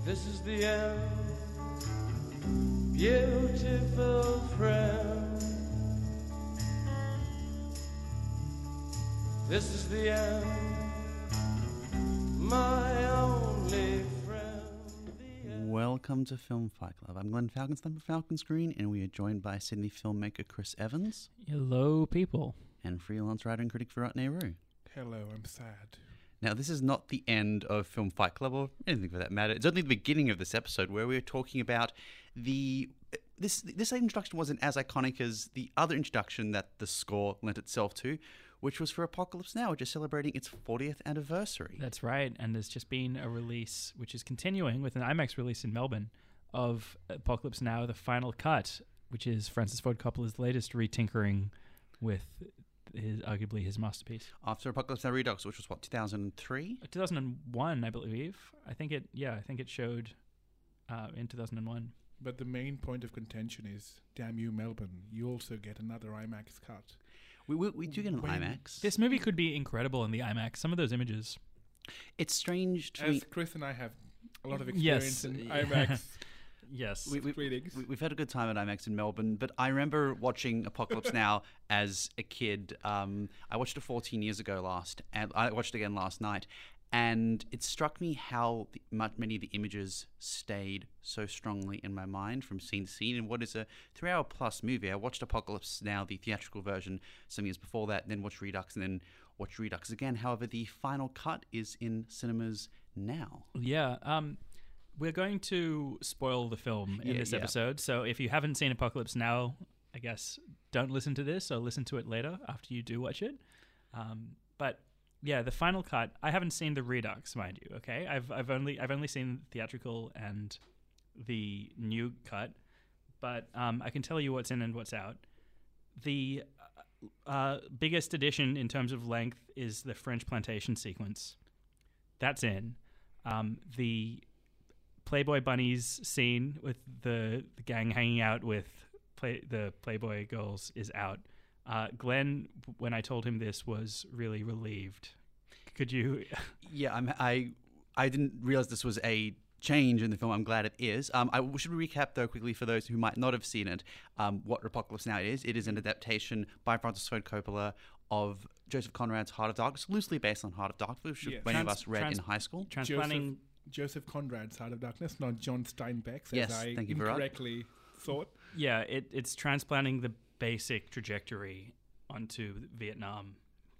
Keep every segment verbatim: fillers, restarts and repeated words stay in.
This is the end, beautiful friend. This is the end, my only friend. The end. Welcome to Film Fight Club. I'm Glenn Falconston from Falcon Screen, and we are joined by Sydney filmmaker Chris Evans. Hello, people. And freelance writer and critic Virat Nehru. Hello, I'm sad. Now, this is not the end of Film Fight Club, or anything for that matter. It's only the beginning of this episode where we're talking about the... This this introduction wasn't as iconic as the other introduction that the score lent itself to, which was for Apocalypse Now, which is celebrating its fortieth anniversary. That's right. And there's just been a release, which is continuing with an IMAX release in Melbourne, of Apocalypse Now, the final cut, which is Francis Ford Coppola's latest retinkering with his arguably his masterpiece. After Apocalypse Now Redux, which was, what, two thousand three? two thousand one, I believe. I think it, yeah, I think it showed uh, in two thousand one. But the main point of contention is, damn you, Melbourne, you also get another IMAX cut. We, we, we do get an When- IMAX. This movie could be incredible in the IMAX. Some of those images. It's strange to me. As Chris and I have a lot of experience Yes. in IMAX Yes. We, we, screenings. we, we've had a good time at IMAX in Melbourne, but I remember watching Apocalypse Now as a kid. Um, I watched it fourteen years ago last, and I watched it again last night, and it struck me how the, much, many of the images stayed so strongly in my mind from scene to scene. In what is a three-hour plus movie, I watched Apocalypse Now, the theatrical version, some years before that, then watched Redux, and then watched Redux again. However, the final cut is in cinemas now. Yeah, um, we're going to spoil the film in Yeah, this yeah. episode. So if you haven't seen Apocalypse Now, I guess don't listen to this or listen to it later after you do watch it. Um, but yeah, the final cut. I haven't seen the Redux, mind you. Okay, I've I've only I've only seen theatrical and the new cut, but um, I can tell you what's in and what's out. The uh, biggest addition in terms of length is the French plantation sequence. That's in. Um, the Playboy bunnies scene with the, the gang hanging out with play, the Playboy girls is out. Uh, Glenn, when I told him this, was really relieved. Could you... Yeah, I'm, I I didn't realize this was a change in the film. I'm glad it is. Um, I should recap, though, quickly for those who might not have seen it, um, what Apocalypse Now is. It is an adaptation by Francis Ford Coppola of Joseph Conrad's Heart of Darkness, loosely based on Heart of Darkness, which Yes. many of Trans- us read trans- in high school. Transplanting... Joseph Conrad's Heart of Darkness, not John Steinbeck's, Yes, as I thank you, Virat. incorrectly thought. Yeah, it, it's transplanting the basic trajectory onto Vietnam.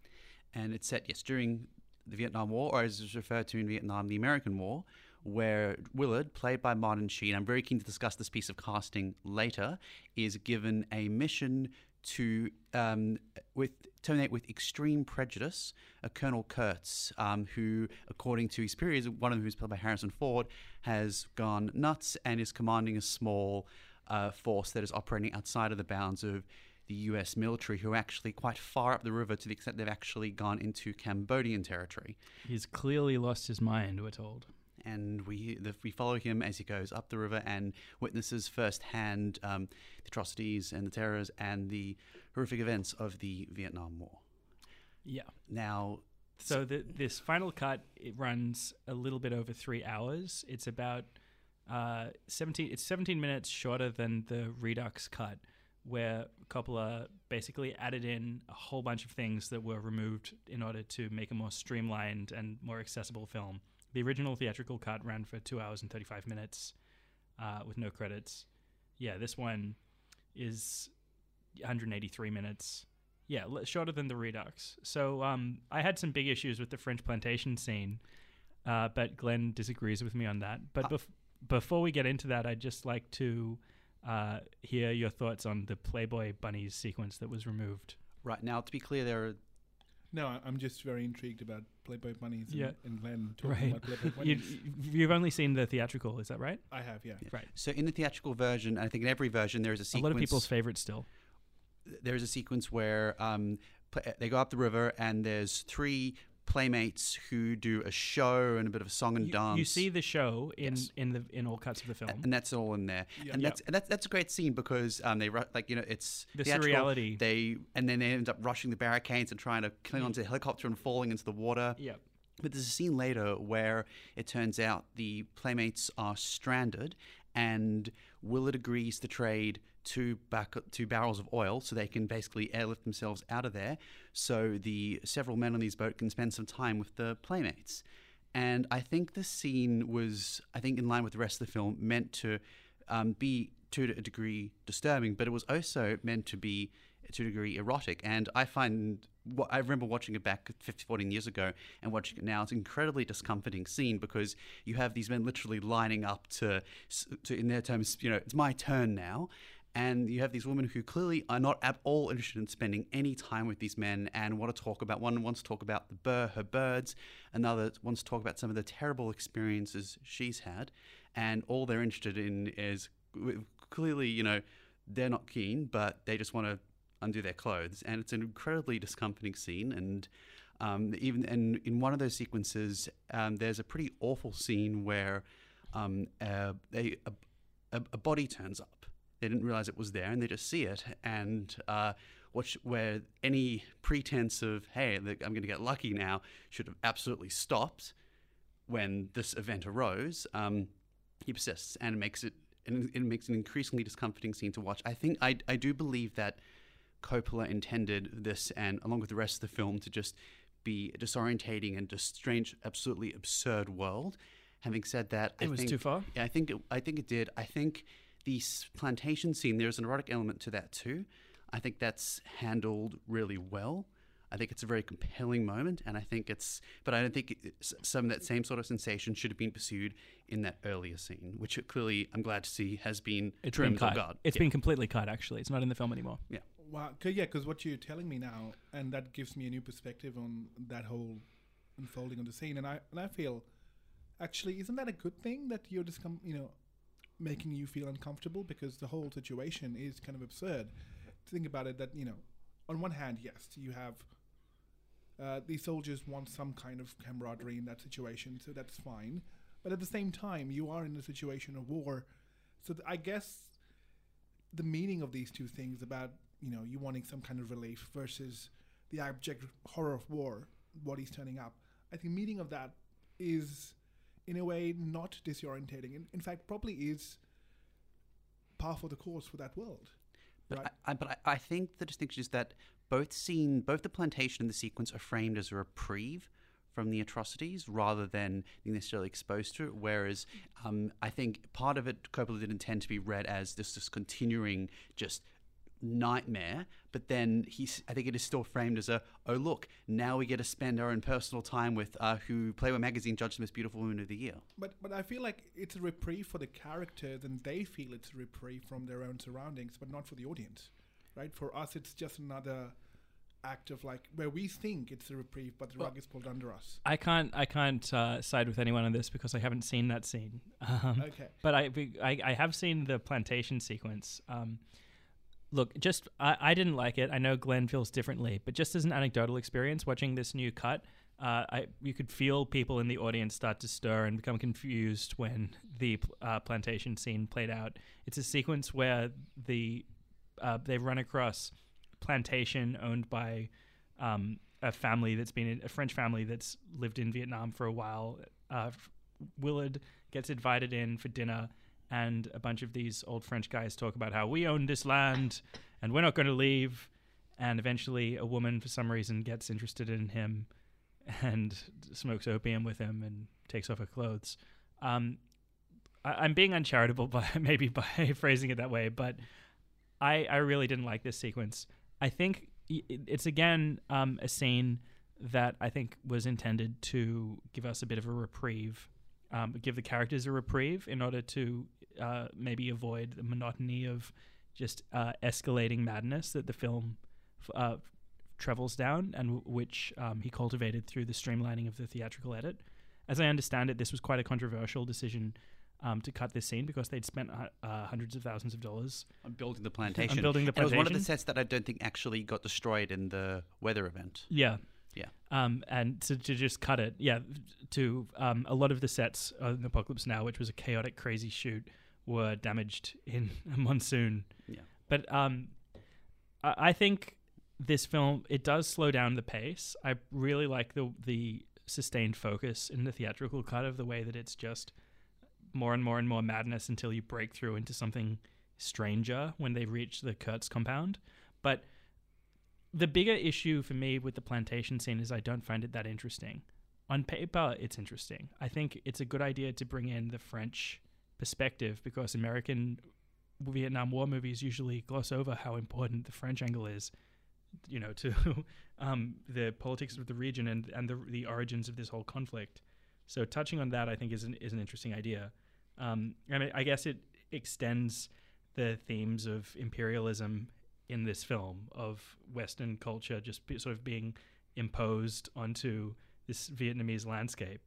And it's set, yes, during the Vietnam War, or as it's referred to in Vietnam, the American War, where Willard, played by Martin Sheen, I'm very keen to discuss this piece of casting later, is given a mission to um, with terminate with extreme prejudice a Colonel Kurtz, um, who, according to his peers, one of whom is played by Harrison Ford, has gone nuts and is commanding a small uh, force that is operating outside of the bounds of the U S military, who are actually quite far up the river to the extent they've actually gone into Cambodian territory. He's clearly lost his mind, we're told. And we the, we follow him as he goes up the river and witnesses firsthand um, the atrocities and the terrors and the horrific events of the Vietnam War. Yeah. Now, So the, this final cut, it runs a little bit over three hours. It's about uh, seventeen. It's seventeen minutes shorter than the Redux cut, where Coppola basically added in a whole bunch of things that were removed in order to make a more streamlined and more accessible film. The original theatrical cut ran for two hours and thirty-five minutes uh, with no credits. Yeah, this one is one hundred eighty-three minutes. Yeah, l- shorter than the Redux. So um, I had some big issues with the French plantation scene, uh, but Glenn disagrees with me on that. But bef- before we get into that, I'd just like to uh, hear your thoughts on the Playboy bunnies sequence that was removed. right now, to be clear, there are No, I- I'm just very intrigued about Playboy bunnies and, Yeah. and Glenn talking Right. about Playboy You, bunnies. you've only seen the theatrical, is that right? I have, yeah. Right. so in the theatrical version, I think in every version there is a A sequence. lot of people's favorite still. There is a sequence where um, pl- they go up the river and there's three playmates who do a show and a bit of a song and You, dance. you see the show in, Yes. in the in all cuts of the film. and that's all in there, Yeah. and Yeah. that's and that's that's a great scene because um they ru- like you know it's The theatrical, surreality. They and then they end up rushing the barricades and trying to cling onto the helicopter and falling into the water. yeah. But there's a scene later where it turns out the Playmates are stranded, and Willard agrees to trade two back two barrels of oil so they can basically airlift themselves out of there, so the several men on these boat can spend some time with the Playmates. And I think the scene was, I think, in line with the rest of the film, meant to um, be to a degree disturbing, but it was also meant to be to a degree erotic. And I find, what I remember watching it back fifteen, fourteen years ago and watching it now, it's an incredibly discomforting scene because you have these men literally lining up to, to in their terms, you know, it's my turn now. And you have these women who clearly are not at all interested in spending any time with these men and want to talk about, one wants to talk about the bir- her birds, another wants to talk about some of the terrible experiences she's had. And all they're interested in is clearly, you know, they're not keen, but they just want to undo their clothes. And it's an incredibly discomforting scene. And um, even and in one of those sequences, um, there's a pretty awful scene where um, uh, they, a, a body turns up. They didn't realize it was there, and they just see it. And uh, which, where any pretense of, hey, I'm going to get lucky now, should have absolutely stopped when this event arose, um, he persists, and it makes it, and it makes an increasingly discomforting scene to watch. I think, I, I do believe that Coppola intended this, and along with the rest of the film, to just be a disorientating and just strange, absolutely absurd world. Having said that, It I was think, too far? Yeah, I think it, I think it did. I think the s- plantation scene, there's an erotic element to that too. I think that's handled really well. I think it's a very compelling moment, and I think it's, but I don't think it's, some of that same sort of sensation should have been pursued in that earlier scene, which it clearly, I'm glad to see, has been It's been trimmed or cut. gone. It's Yeah. been completely cut, actually. It's not in the film anymore. Yeah. Wow. 'Cause- yeah, because what you're telling me now, and that gives me a new perspective on that whole unfolding of the scene, and I and I feel, actually, isn't that a good thing that you're just come, you know, making you feel uncomfortable, because the whole situation is kind of absurd. Think about it, that, you know, on one hand, yes, you have uh, these soldiers want some kind of camaraderie in that situation, so that's fine. But at the same time, you are in a situation of war. So th- I guess the meaning of these two things about, you know, you wanting some kind of relief versus the abject horror of war, what he's turning up, I think meaning of that is, in a way, not disorientating. In, in fact, probably is par for the course for that world. But, Right. I, I, but I, I think the distinction is that both scene, both the plantation and the sequence are framed as a reprieve from the atrocities rather than being necessarily exposed to it. Whereas um, I think part of it, Coppola did intend to be read as this, this continuing just nightmare, but then he's, I think it is still framed as a, oh look, now we get to spend our own personal time with uh, who Playboy magazine judged the most beautiful woman of the year. But but I feel like it's a reprieve for the characters, and they feel it's a reprieve from their own surroundings, but not for the audience, right? For us, it's just another act of, like, where we think it's a reprieve, but the Well, rug is pulled under us. I can't I can't uh, side with anyone on this because I haven't seen that scene. Um, Okay. But I, I I have seen the plantation sequence. Um, look, just I, I didn't like it. I know Glenn feels differently, but just as an anecdotal experience, watching this new cut, uh, I you could feel people in the audience start to stir and become confused when the uh, plantation scene played out. It's a sequence where the uh, they run across plantation owned by um, a family that's been in, a French family that's lived in Vietnam for a while. Uh, Willard gets invited in for dinner, and a bunch of these old French guys talk about how we own this land and we're not going to leave. And eventually a woman, for some reason, gets interested in him and smokes opium with him and takes off her clothes. Um, I, I'm being uncharitable by maybe by phrasing it that way, but I, I really didn't like this sequence. I think i- it's, again, um, a scene that I think was intended to give us a bit of a reprieve, um, give the characters a reprieve in order to uh, maybe avoid the monotony of just uh, escalating madness that the film f- uh, travels down, and w- which um, he cultivated through the streamlining of the theatrical edit. As I understand it, this was quite a controversial decision um, to cut this scene because they'd spent uh, uh, hundreds of thousands of dollars I'm building the plantation. on building the And it was plantation. one of the sets that I don't think actually got destroyed in the weather event. Yeah. Yeah. Um, and to, to just cut it, yeah, to um, a lot of the sets in Apocalypse Now, which was a chaotic, crazy shoot, were damaged in a monsoon. Yeah. But um, I, I think this film, it does slow down the pace. I really like the the sustained focus in the theatrical cut of the way that it's just more and more and more madness until you break through into something stranger when they reach the Kurtz compound. But the bigger issue for me with the plantation scene is I don't find it that interesting. On paper, it's interesting. I think it's a good idea to bring in the French perspective because American Vietnam War movies usually gloss over how important the French angle is, you know, to um, the politics of the region and, and the, the origins of this whole conflict. So touching on that, I think, is an, is an interesting idea. Um, and I, I guess it extends the themes of imperialism in this film, of Western culture just be, sort of being imposed onto this Vietnamese landscape.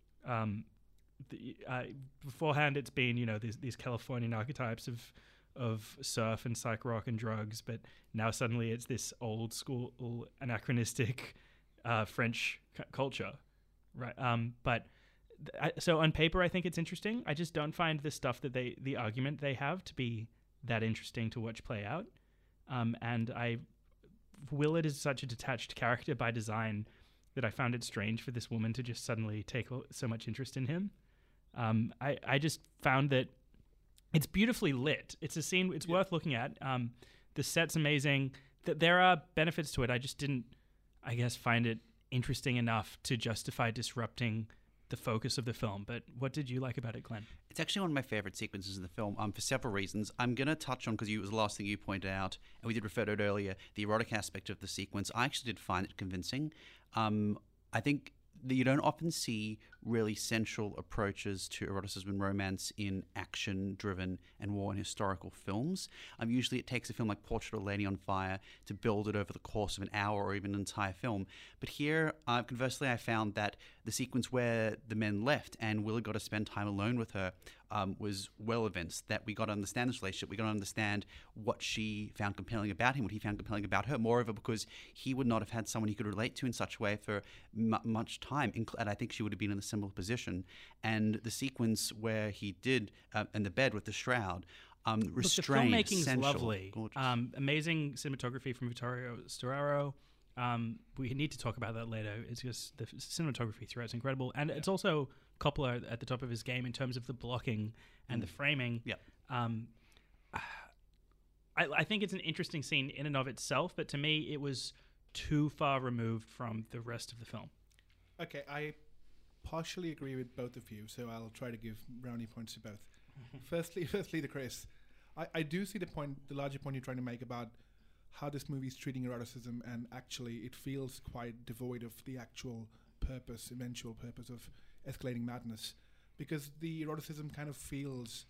Um, the, uh, beforehand, it's been, you know, these, these Californian archetypes of of surf and psych rock and drugs, but now suddenly it's this old school anachronistic uh, French c- culture, right? Um, but th- I, so on paper, I think it's interesting. I just don't find the stuff that they, the argument they have, to be that interesting to watch play out. Um, and I, Willard is such a detached character by design that I found it strange for this woman to just suddenly take so much interest in him. Um, I, I just found that it's beautifully lit. It's a scene, it's yeah. worth looking at. Um, the set's amazing. Th- there are benefits to it. I just didn't, I guess, find it interesting enough to justify disrupting the focus of the film. But what did you like about it, Glenn? It's actually one of my favorite sequences in the film um, for several reasons. I'm going to touch on, because it was the last thing you pointed out, and we did refer to it earlier, the erotic aspect of the sequence. I actually did find it convincing. Um, I think that you don't often see really central approaches to eroticism and romance in action-driven and war and historical films. Um, usually it takes a film like Portrait of a Lady on Fire to build it over the course of an hour or even an entire film. But here, uh, conversely, I found that the sequence where the men left and Willard got to spend time alone with her um, was well evinced, that we got to understand this relationship. We got to understand what she found compelling about him, what he found compelling about her. Moreover, because he would not have had someone he could relate to in such a way for m- much time, and I think she would have been in a similar position. And the sequence where he did uh, in the bed with the shroud, um, restrained, Look, the filmmaking's sensual, lovely. gorgeous. Um, amazing cinematography from Vittorio Storaro. Um, we need to talk about that later. It's just the cinematography throughout is incredible, and yeah. it's also Coppola at the top of his game in terms of the blocking and mm. the framing. Yeah. Um, I, I think it's an interesting scene in and of itself, but to me, it was too far removed from the rest of the film. Okay, I partially agree with both of you, so I'll try to give brownie points to both. firstly, firstly to Chris, I, I do see the point, the larger point you're trying to make about how this movie is treating eroticism, and actually it feels quite devoid of the actual purpose, eventual purpose of escalating madness, because the eroticism kind of feels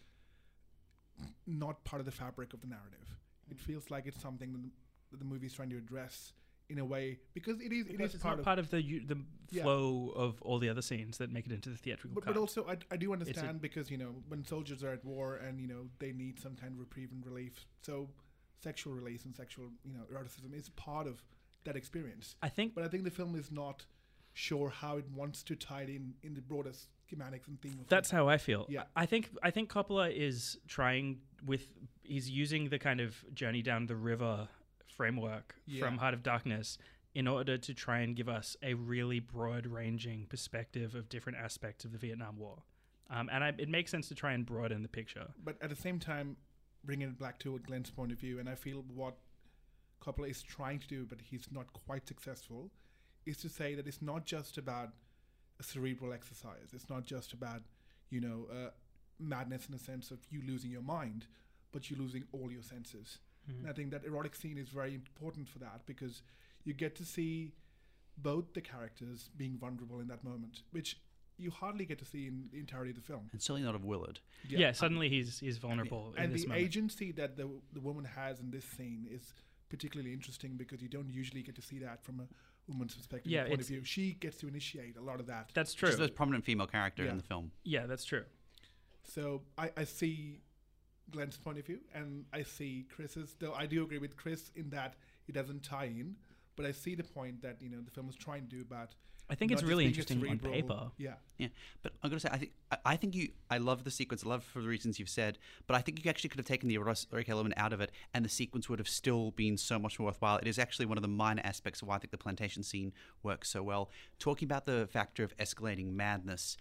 not part of the fabric of the narrative. Mm. It feels like it's something that the, that the movie is trying to address in a way, because it is because it is it's part not of part of the u- the yeah. flow of all the other scenes that make it into the theatrical but, cut. but also I, I do a- understand, because you know when soldiers are at war and you know they need some kind of reprieve and relief, so sexual release and sexual you know eroticism is part of that experience. I think But I think the film is not sure how it wants to tie it in in the broader schematics and theme of that's it. how I feel. Yeah. I think I think Coppola is trying with he's using the kind of journey down the river framework Yeah. from Heart of Darkness in order to try and give us a really broad-ranging perspective of different aspects of the Vietnam War. Um, and I, it makes sense to try and broaden the picture. But at the same time, bringing it back to Glenn's point of view, and I feel what Coppola is trying to do, but he's not quite successful, is to say that it's not just about a cerebral exercise. It's not just about, you know, uh, madness in the sense of you losing your mind, but you losing all your senses. Mm-hmm. And I think that erotic scene is very important for that, because you get to see both the characters being vulnerable in that moment, which you hardly get to see in the entirety of the film. And certainly not of Willard. Yeah, suddenly he's he's vulnerable in And this the moment. agency that the the woman has in this scene is particularly interesting, because you don't usually get to see that from a woman's perspective, Yeah, point of it's- view. She gets to initiate a lot of that. That's true. She's the most prominent female character Yeah. in the film. Yeah, that's true. So I, I see Glenn's point of view, and I see Chris's, though I do agree with Chris in that it doesn't tie in, but I see the point that, you know, the film is trying to do about I think not it's just really being a interesting on cerebral- paper. Yeah. Yeah, but I'm gonna say I think I, I think you I love the sequence. I love it for the reasons you've said. But I think you actually could have taken the erotic element out of it, and the sequence would have still been so much more worthwhile. It is actually one of the minor aspects of why I think the plantation scene works so well. Talking about the factor of escalating madness,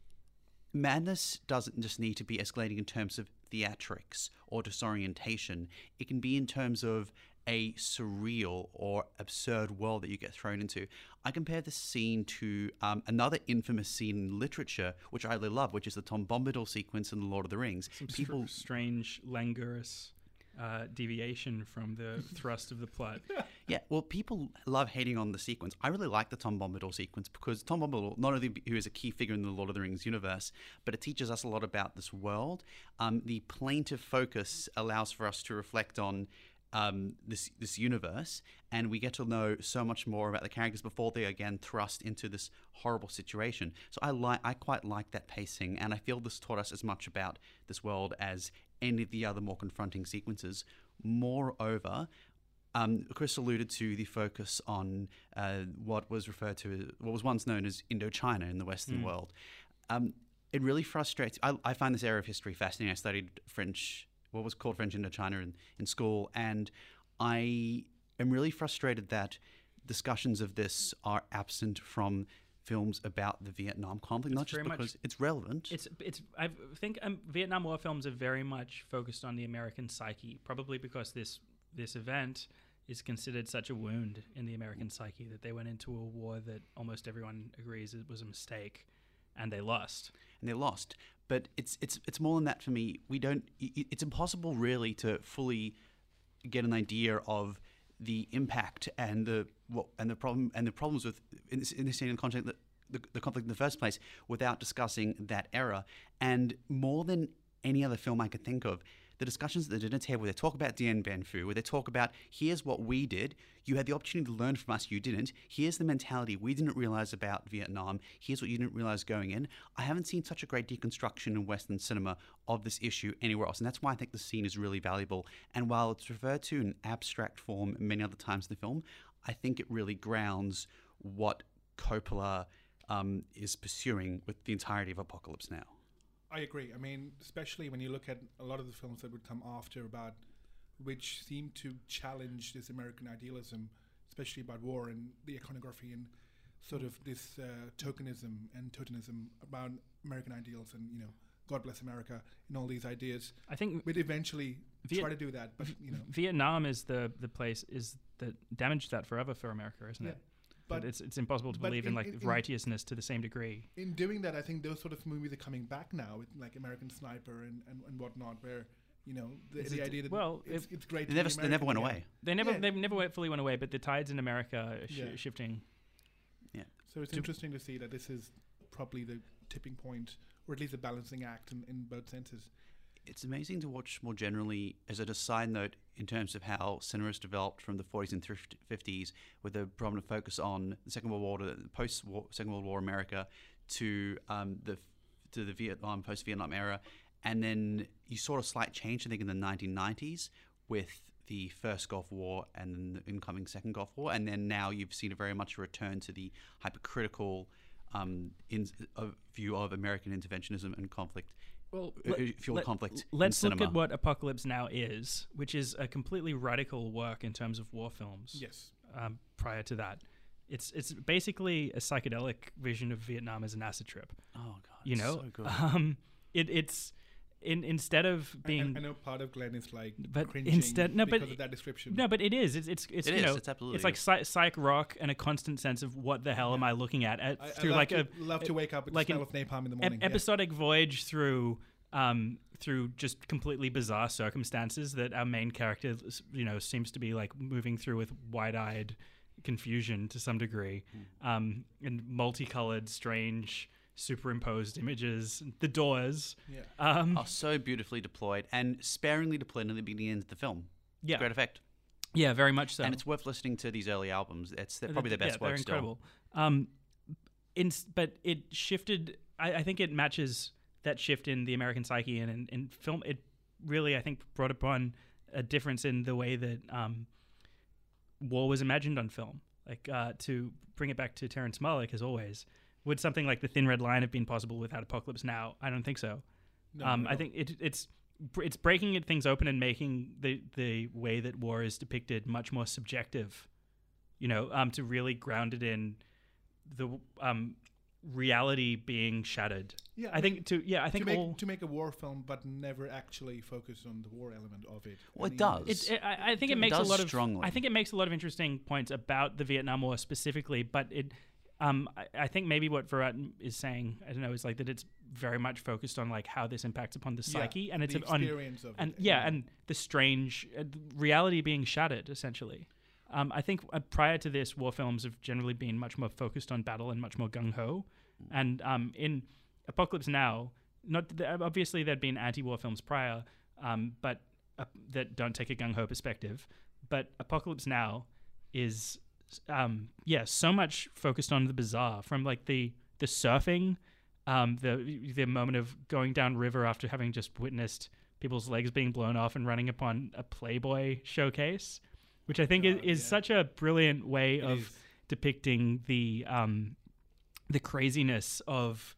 madness doesn't just need to be escalating in terms of theatrics or disorientation. It can be in terms of a surreal or absurd world that you get thrown into. I compare this scene to um, another infamous scene in literature, which I really love, which is the Tom Bombadil sequence in The Lord of the Rings. Some People, str- strange, languorous uh, deviation from the thrust of the plot. yeah, well, people love hating on the sequence. I really like the Tom Bombadil sequence because Tom Bombadil, not only who is a key figure in the Lord of the Rings universe, but it teaches us a lot about this world. Um, the plaintive focus allows for us to reflect on Um, this this universe, and we get to know so much more about the characters before they are again thrust into this horrible situation. So I like I quite like that pacing, and I feel this taught us as much about this world as any of the other more confronting sequences. Moreover, um, Chris alluded to the focus on uh, what was referred to as, what was once known as Indochina in the Western Mm. world. Um, it really frustrates. I, I find this area of history fascinating. I studied French. What was called French Indochina in, in school, and I am really frustrated that discussions of this are absent from films about the Vietnam conflict, It's not just very much- because it's relevant. It's it's I think um, Vietnam War films are very much focused on the American psyche, probably because this this event is considered such a wound in the American psyche that they went into a war that almost everyone agrees it was a mistake, and they lost. and they lost. But it's it's it's more than that for me. We don't. i- It's impossible really to fully get an idea of the impact and the what and the problem and the problems with in this in this in the context that the, the conflict in the first place without discussing that era. And more than any other film I could think of, the discussions at the dinner table where they talk about Dien Bien Phu, where they talk about here's what we did, you had the opportunity to learn from us, you didn't. Here's the mentality we didn't realize about Vietnam. Here's what you didn't realize going in. I haven't seen such a great deconstruction in Western cinema of this issue anywhere else, and that's why I think the scene is really valuable. And while it's referred to in abstract form many other times in the film, I think it really grounds what Coppola um, is pursuing with the entirety of Apocalypse Now. I agree. I mean, especially when you look at a lot of the films that would come after about which seem to challenge this American idealism, especially about war and the iconography and sort of this uh, tokenism and totemism about American ideals and, you know, God bless America and all these ideas. I think We'd eventually Viet- try to do that, but, you know. Vietnam is the the place is that damaged that forever for America, isn't Yeah. it? But But it's it's impossible to but believe in, in- like in- in- righteousness to the same degree. in doing that, I think those sort of movies are coming back now with like American Sniper and, and, and whatnot, where, you know, the, Is the it- idea that well, it's, if- it's great They to never be they never went American away. again. They never Yeah. they never went- fully went away, but the tides in America are sh- Yeah. shifting. So it's To- interesting to see that this is probably the tipping point, or at least a balancing act in, in both senses. It's amazing to watch more generally, as a side note, in terms of how cinema has developed from the forties and fifties, with a prominent focus on the Second World War, to the post-war Second World War America, to um, the to the Vietnam post-Vietnam era, and then you saw a slight change, I think, in the nineteen nineties with the first Gulf War and then the incoming second Gulf War, and then now you've seen a very much a return to the hypercritical um, in, uh, view of American interventionism and conflict. Well, uh, fueled conflict in Let's look cinema. at what Apocalypse Now is, which is a completely radical work in terms of war films. Yes. Um, prior to that, it's it's basically a psychedelic vision of Vietnam as an acid trip. Oh god, You know, so good. um, it it's in instead of I- being I, I know part of Glenn is like But cringing instead- no, but because of that description. no, but it is. It's it's it's It you is, know, it's absolutely it's like is. psych, psych rock and a constant sense of what the hell am I looking at, at I, I through love like to, a love to wake up with like the an smell of napalm in the ep- morning. yeah. episodic voyage through um through just completely bizarre circumstances that our main character, you know, seems to be like moving through with wide-eyed confusion to some degree, um and multicolored, strange, superimposed images. The Doors, Yeah. um are so beautifully deployed and sparingly deployed in the beginning and end of the film. yeah, Great effect. yeah, very much so. And it's worth listening to these early albums. It's they're Uh, probably th- their best yeah, they're work still. incredible. Um, in, but it shifted. I, I think it matches that shift in the American psyche and in, in film. It really, I think, brought upon a difference in the way that um, war was imagined on film. Like uh, to bring it back to Terrence Malick, as always, would something like The Thin Red Line have been possible without Apocalypse Now? I don't think so. No, um, no, I no. think it, it's it's breaking it, things open and making the the way that war is depicted much more subjective. You know, um, to really ground it in the um, reality being shattered. Yeah, I think to yeah, I think to make all to make a war film, but never actually focus on the war element of it. Well, it And, does. It, it, I I think it It makes a does lot of strongly. I think it makes a lot of interesting points about the Vietnam War specifically, but it, um, I, I think maybe what Virat is saying, I don't know, is like that it's very much focused on like how this impacts upon the Yeah, psyche, and it's the on experience of and it. yeah, and the strange uh, reality being shattered essentially. Um, I think uh, prior to this, war films have generally been much more focused on battle and much more gung ho, and um, in Apocalypse Now. Not th- obviously there'd been anti-war films prior, um, but uh, that don't take a gung ho perspective. But Apocalypse Now is, um, yeah, so much focused on the bizarre, from like the the surfing, um, the the moment of going down river after having just witnessed people's legs being blown off and running upon a Playboy showcase, which I think God, is, is yeah. such a brilliant way It of is. depicting the um, the craziness of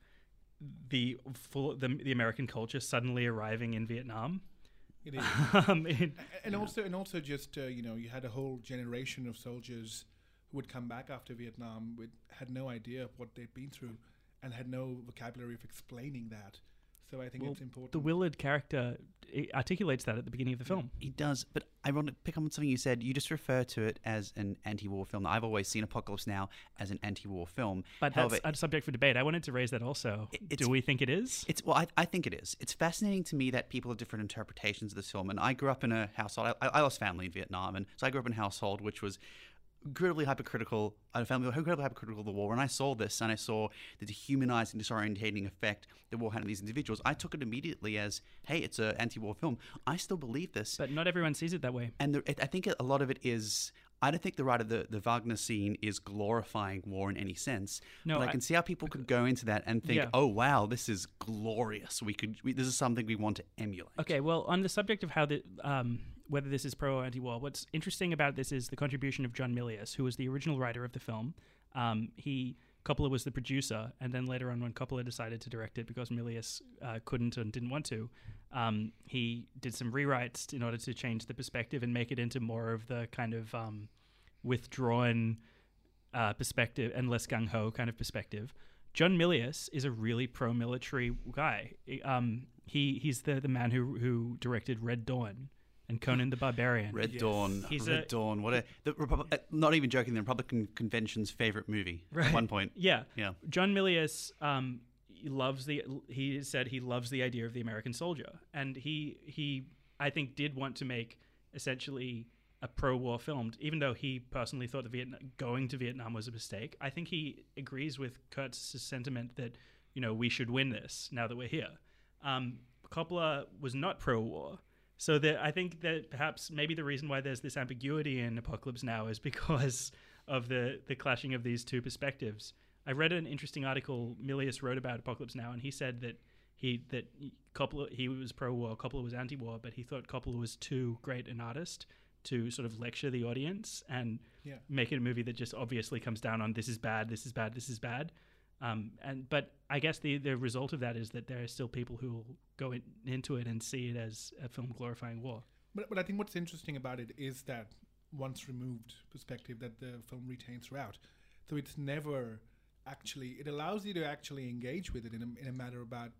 the full the, the American culture suddenly arriving in Vietnam. It is. um, it- A- and also and also just uh, you know, you had a whole generation of soldiers who would come back after Vietnam with had no idea of what they'd been through and had no vocabulary of explaining that. So I think Well, it's important. the Willard character i- articulates that at the beginning of the film. He does, but I want to pick up on something you said. You just refer to it as an anti-war film. I've always seen Apocalypse Now as an anti-war film. But However, that's a subject for debate. I wanted to raise that also. It- it's- Do we think it is? It's well, I, I think it is. It's fascinating to me that people have different interpretations of this film. And I grew up in a household. I, I lost family in Vietnam, and so I grew up in a household which was incredibly hypercritical. A family incredibly hypercritical of the war. When I saw this and I saw the dehumanizing, disorientating effect the war had on these individuals, I took it immediately as, hey, it's an anti-war film. I still believe this. But not everyone sees it that way. And the, it, I think a lot of it is. I don't think the writer, the, the Wagner scene, is glorifying war in any sense. No, but I, I- can see how people could go into that and think, Yeah. "Oh wow, this is glorious. We could. We, this is something we want to emulate." Okay, well, on the subject of how the um, whether this is pro or anti-war, what's interesting about this is the contribution of John Milius, who was the original writer of the film. Um, he Coppola was the producer, and then later on, when Coppola decided to direct it because Milius uh, couldn't and didn't want to, um, he did some rewrites in order to change the perspective and make it into more of the kind of um, withdrawn uh, perspective and less gung ho kind of perspective. John Milius is a really pro-military guy. Um, he he's the the man who who directed Red Dawn and Conan the Barbarian. Red Yes. Dawn. He's Red a- Dawn. What a the Repub- uh, not even joking. The Republican Convention's favorite movie at one point. Yeah. Yeah. John Milius um, he loves the. He said he loves the idea of the American soldier, and he he I think did want to make essentially a pro-war film, even though he personally thought that Vietnam, going to Vietnam was a mistake. I think he agrees with Kurtz's sentiment that, you know, we should win this now that we're here. Um, Coppola was not pro-war. So that I think that perhaps maybe the reason why there's this ambiguity in Apocalypse Now is because of the, the clashing of these two perspectives. I read an interesting article Milius wrote about Apocalypse Now, and he said that he that Coppola he was pro-war, Coppola was anti-war, but he thought Coppola was too great an artist to sort of lecture the audience and Yeah. make it a movie that just obviously comes down on this is bad, this is bad, this is bad. Um, and but I guess the, the result of that is that there are still people who will go in, into it and see it as a film glorifying war. But, but I think what's interesting about it is that once removed perspective that the film retains throughout. So it's never actually, it allows you to actually engage with it in a, in a matter about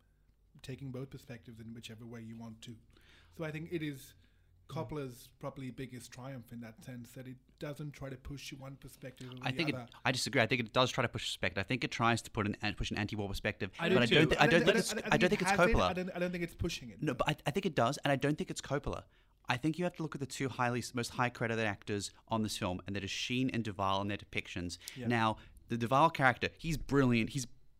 taking both perspectives in whichever way you want to. So I think it is Coppola's probably biggest triumph in that sense, that it doesn't try to push one perspective over I the think it, other. I disagree. I think it does try to push perspective. I think it tries to put an an- push an anti-war perspective. I but do I too. don't. Th- I don't think I it's. don't- I don't think it's it has it. Coppola. I don't, I don't think it's pushing it. No, but I, I think it does, and I don't think it's Coppola. I think you have to look at the two highly most high credited actors on this film, and that is Sheen and Duvall in their depictions. Yeah. Now, the Duvall character, he's brilliant. He's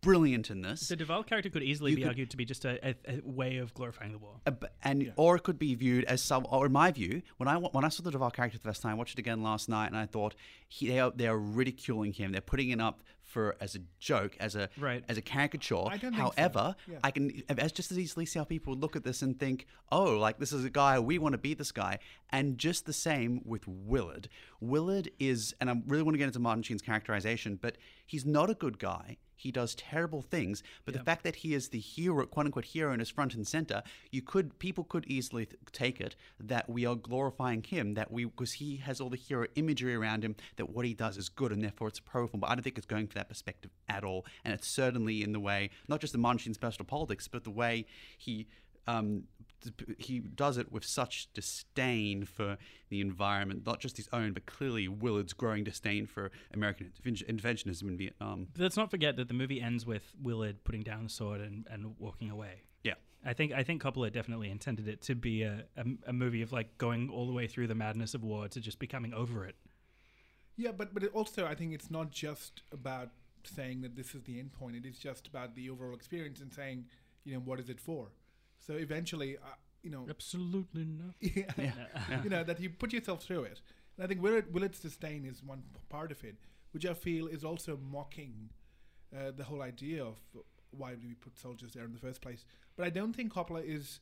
brilliant in this. The Duvall character could easily You be could- argued to be just a, a, a way of glorifying the war. Uh, b- and Yeah. or it could be viewed as some, or in my view, when I wa- when I saw the Duvall character the first time, I watched it again last night, and I thought he, they are they are ridiculing him. They're putting it up for as a joke, as a Right. as a caricature. I don't think so. However, Yeah. I can as just as easily see how people would look at this and think, oh, like this is a guy, we want to be this guy. And just the same with Willard. Willard is, and I really want to get into Martin Sheen's characterization, but he's not a good guy. He does terrible things, but the Yeah. fact that he is the hero, quote unquote hero, and is front and center, you could people could easily th- take it that we are glorifying him, that we because he has all the hero imagery around him, that what he does is good, and therefore it's pro-film. But I don't think it's going for that perspective at all, and it's certainly in the way, not just the Martin Sheen's personal politics, but the way he. Um, d- he does it with such disdain for the environment, not just his own, but clearly Willard's growing disdain for American interven- interventionism in Vietnam. Let's not forget that the movie ends with Willard putting down the sword and, and walking away. Yeah. I think I think Coppola definitely intended it to be a, a, a movie of like going all the way through the madness of war to just becoming over it. Yeah, but but it also I think it's not just about saying that this is the end point. It is just about the overall experience and saying, you know, what is it for? So eventually, uh, you know, Absolutely not. yeah, Yeah. you know, that you put yourself through it. And I think Willard, Willard's disdain is one p- part of it, which I feel is also mocking uh, the whole idea of why do we put soldiers there in the first place. But I don't think Coppola is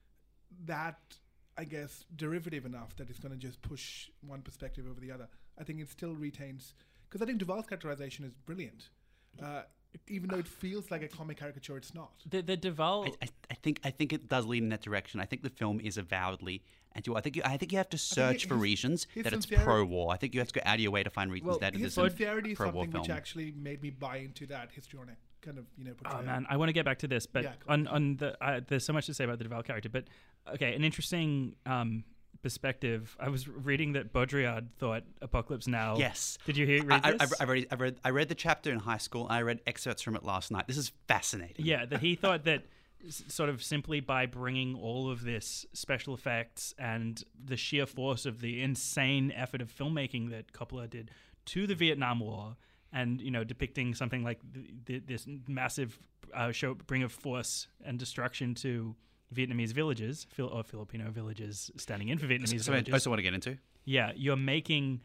that, I guess, derivative enough that it's going to just push one perspective over the other. I think it still retains, because I think Duvall's characterization is brilliant. Uh, even though it feels like a comic caricature, it's not. The the Duvall I, I, I think I think it does lean in that direction. I think the film is avowedly anti. I think you, I think you have to search his- for reasons his that it's sinceri- pro-war. I think you have to go out of your way to find reasons Well, that it His is a sincerity is pro-war something film. which actually made me buy into that histrionic kind of, you know, Oh portrayal. man, I want to get back to this, but Yeah, come on on the uh, there's so much to say about the Duvall character. But okay, an interesting um, perspective. I was reading that Baudrillard thought Apocalypse Now. Yes. Did you hear read I, I, this? I've, I've, already, I've read. I read the chapter in high school. And I read excerpts from it last night. This is fascinating. Yeah, that he thought that s- sort of simply by bringing all of this special effects and the sheer force of the insane effort of filmmaking that Coppola did to the Vietnam War, and you know, depicting something like th- th- this massive uh, show bring of force and destruction to Vietnamese villages, Phil- or Filipino villages standing in for Vietnamese So I villages. also want to get into. Yeah, you're making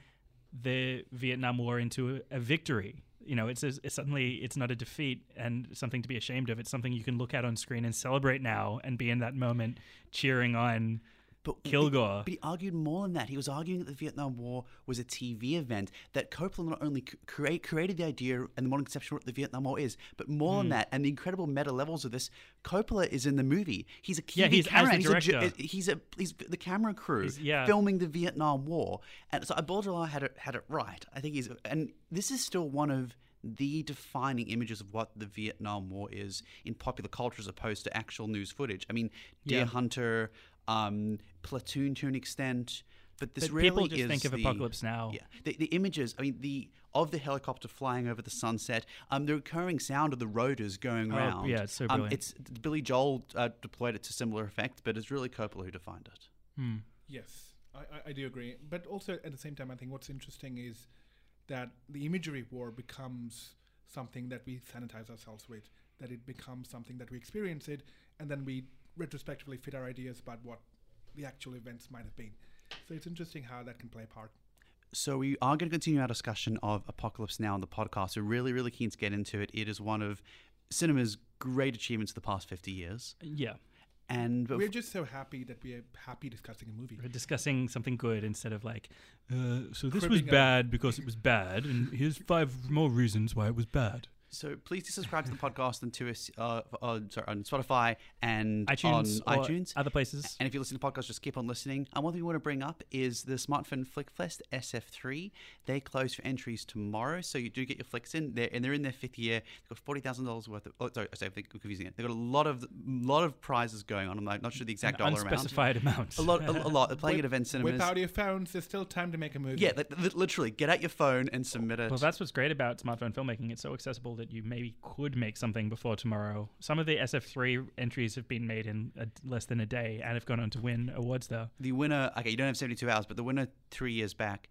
the Vietnam War into a, a victory. You know, it's, a, it's suddenly it's not a defeat and something to be ashamed of. It's something you can look at on screen and celebrate now and be in that moment cheering on But Kilgore. But he argued more than that. He was arguing that the Vietnam War was a T V event, that Coppola not only c- create, created the idea and the modern conception of what the Vietnam War is, but more Hmm. than that, and the incredible meta levels of this, Coppola is in the movie. He's a key Yeah, he's as camera. the he's, a, ju- director. he's a he's the camera crew He's- yeah. filming the Vietnam War, and so Baudrillard had it had it right. I think he's, and this is still one of the defining images of what the Vietnam War is in popular culture as opposed to actual news footage. I mean, Deer Yeah. Hunter, um, Platoon to an extent, but this But really people just is think of the- Apocalypse Now. Yeah, the, the images. I mean, the of the helicopter flying over the sunset, um, the recurring sound of the rotors going Oh, around. yeah, it's so um, brilliant. it's Billy Joel uh, deployed it to similar effect, but it's really Coppola who defined it. Hmm. Yes, I, I, I do agree. But also at the same time, I think what's interesting is that the imagery war becomes something that we sanitize ourselves with, that it becomes something that we experience it, and then we retrospectively fit our ideas about what the actual events might have been. So it's interesting how that can play a part. So we are going to continue our discussion of Apocalypse Now on the podcast. We're really, really keen to get into it. It is one of cinema's great achievements of the past fifty years. Yeah, And We're just so happy that we are happy discussing a movie. we're discussing something good instead of like, uh, so this was Cribbing a- bad because it was bad, and here's five more reasons why it was bad. so please do subscribe to the podcast and to us uh, on, sorry, on Spotify and iTunes, on or iTunes. other places. And if you listen to the podcast, just keep on listening. And one thing we want to bring up is the Smartphone Flick Fest S F three. They close for entries tomorrow, so you do get your flicks in. They're, and they're in their fifth year. They've got forty thousand dollars worth of... Oh, sorry, sorry, I think I'm confusing it. They've got a lot of lot of prizes going on. I'm not, not sure the exact An dollar amount. unspecified amount. A lot, a, a lot. They're playing Whip- at event cinemas. Whip out your phones. There's still time to make a movie. Yeah, li- li- literally, get out your phone and submit it. Well, that's what's great about smartphone filmmaking. It's so accessible that you maybe could make something before tomorrow. Some of the S F three entries have been made in a, less than a day and have gone on to win awards there. The winner, okay, you don't have seventy-two hours, but the winner three years back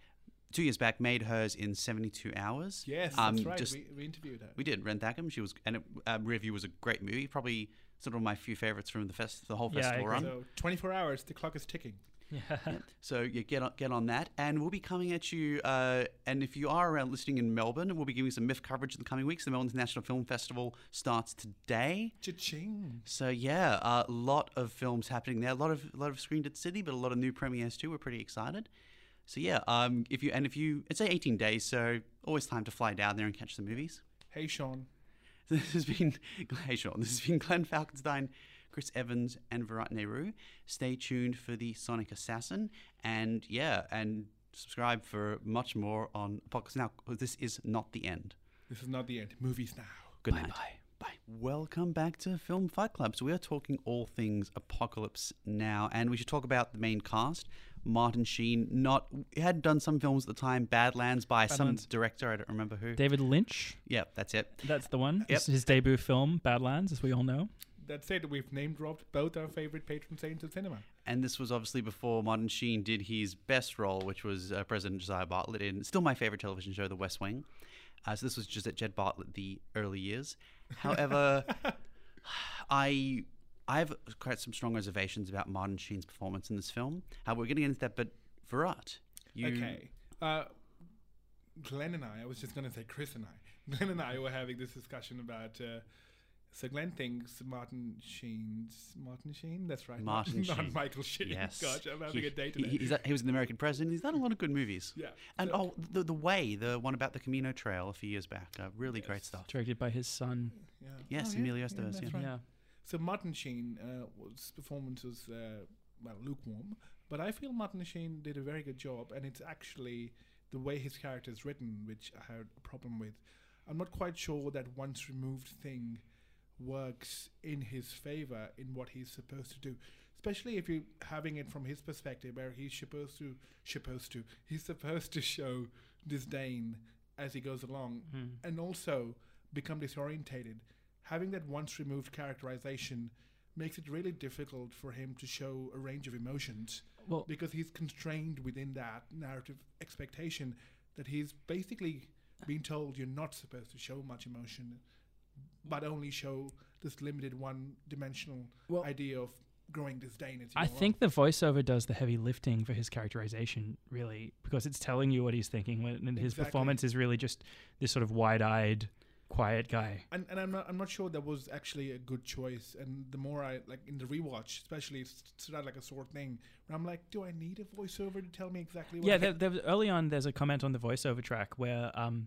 two years back, made hers in seventy-two hours. Yes, Um, that's right. just- we, we interviewed her. We did. Ren Thackham. She was, and it, uh, Review was a great movie. Probably sort of my few favorites from the fest, the whole Yeah, I festival agree. run. So twenty-four hours, the clock is ticking. Yeah. So you get on, get on that, and we'll be coming at you. Uh, and if you are around listening in Melbourne, we'll be giving some M I F coverage in the coming weeks. The Melbourne International Film Festival starts today. Cha-ching. So yeah, a lot of films happening there. A lot of a lot of screened at Sydney, but a lot of new premieres too. We're pretty excited. So yeah, um, if you and if you, it's eighteen days, so always time to fly down there and catch the movies. Hey, Sean. This has been, hey Sean, this has been Glenn Falkenstein, Chris Evans, and Virat Nehru. Stay tuned for the Sonic Assassin, and yeah, and subscribe for much more on Podcast Now. This is not the end. This is not the end. Movies now. Good Bye night. bye. Bye. Welcome back to Film Fight Club. So we are talking all things apocalypse now, and we should talk about the main cast. Martin Sheen, not he had done some films at the time. Badlands by Badlands. some director, I don't remember who. David Lynch. Yeah, that's it. That's the one. Yep. This is his debut film, Badlands, as we all know. That's it. We've name dropped both our favorite patron saints of cinema. And this was obviously before Martin Sheen did his best role, which was uh, President Josiah Bartlett in still my favorite television show, The West Wing. Uh, so this was just at Jed Bartlett the early years. However, I I have quite some strong reservations about Martin Sheen's performance in this film. Uh, we're getting into that, but Virat, you Okay. Uh, Glenn and I, I was just going to say Chris and I. Glenn and I were having this discussion about. Uh, so Glenn thinks Martin Sheen's. Martin Sheen? That's right. Martin not, Sheen. Not Michael Sheen. Yes, Gosh, I'm having he, a day he, today. he's, he was an American president. He's done a lot of good movies. yeah. And So- oh, the the Way, the one about the Camino Trail a few years back, uh, really great Yes. stuff. Directed by his son. yeah. Yes, Oh, yeah, Emilio yeah, Estevez, that's yeah. right. Yeah. So Martin Sheen, uh, was performance was uh, well lukewarm, but I feel Martin Sheen did a very good job, and it's actually the way his character is written, which I had a problem with. I'm not quite sure that once removed thing works in his favor in what he's supposed to do, especially if you're having it from his perspective, where he's supposed to supposed to he's supposed to show disdain as he goes along, Hmm. and also become disorientated. Having that once removed characterization makes it really difficult for him to show a range of emotions, Well, because he's constrained within that narrative expectation that he's basically being told you're not supposed to show much emotion, but only show this limited one dimensional Well- idea of growing disdain as you I go think the voiceover does the heavy lifting for his characterization, really, because it's telling you what he's thinking, when- and his Exactly. performance is really just this sort of wide-eyed, quiet guy. And, and I'm not I'm not sure that was actually a good choice. And the more I like in the rewatch, especially, it's started like a sore thing. Where I'm like, do I need a voiceover to tell me exactly what? Yeah, I- there, there, was- early on, there's a comment on the voiceover track where um,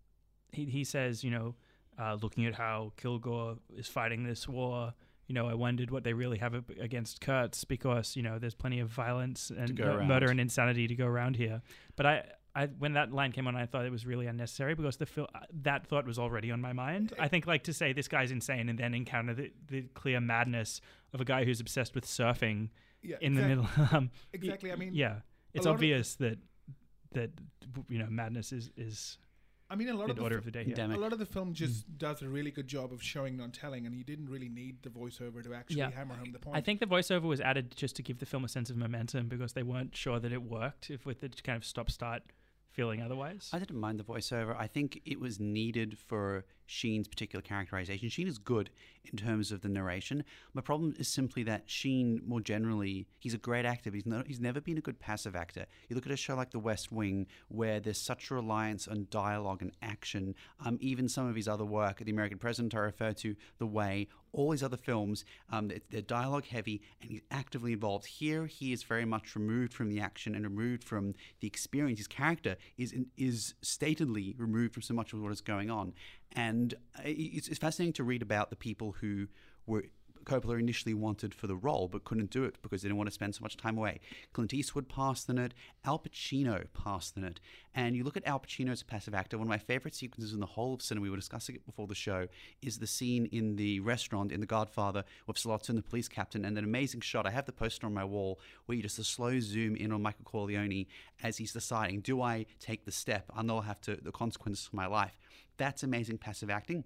he he says, you know, uh, looking at how Kilgore is fighting this war, you know, I wondered what they really have ab- against Kurtz, because you know there's plenty of violence and go mur- around. murder and insanity to go around here. But I. I, when that line came on, I thought it was really unnecessary, because the fil- that thought was already on my mind. I think, like, to say this guy's insane and then encounter the, the clear madness of a guy who's obsessed with surfing yeah, in the exact- middle. um, y- Exactly. I mean, yeah, it's lot of- obvious that that you know madness is is I mean, a lot in of the order fi- of the day here. Endemic. A lot of the film just does a really good job of showing, not telling, and you didn't really need the voiceover to actually Yeah. hammer home the point. I think the voiceover was added just to give the film a sense of momentum, because they weren't sure that it worked if with the kind of stop-start feeling otherwise. I didn't mind the voiceover. I think it was needed for Sheen's particular characterization. Sheen is good in terms of the narration. My problem is simply that Sheen, more generally, he's a great actor, but he's, not, he's never been a good passive actor. You look at a show like The West Wing, where there's such a reliance on dialogue and action. Um, even some of his other work, The American President I refer to, The Way, all his other films, um, they're, they're dialogue heavy, and he's actively involved. Here, he is very much removed from the action and removed from the experience. His character is is statedly removed from so much of what is going on. And it's, it's fascinating to read about the people who were Coppola initially wanted for the role, but couldn't do it because they didn't want to spend so much time away. Clint Eastwood passed on it. Al Pacino passed on it. And you look at Al Pacino as a passive actor, one of my favorite sequences in the whole of cinema, we were discussing it before the show, is the scene in the restaurant in The Godfather with Salazzo and the police captain, and an amazing shot. I have the poster on my wall where you just a slow zoom in on Michael Corleone as he's deciding, do I take the step? I know I'll have to, the consequences for my life. That's amazing passive acting.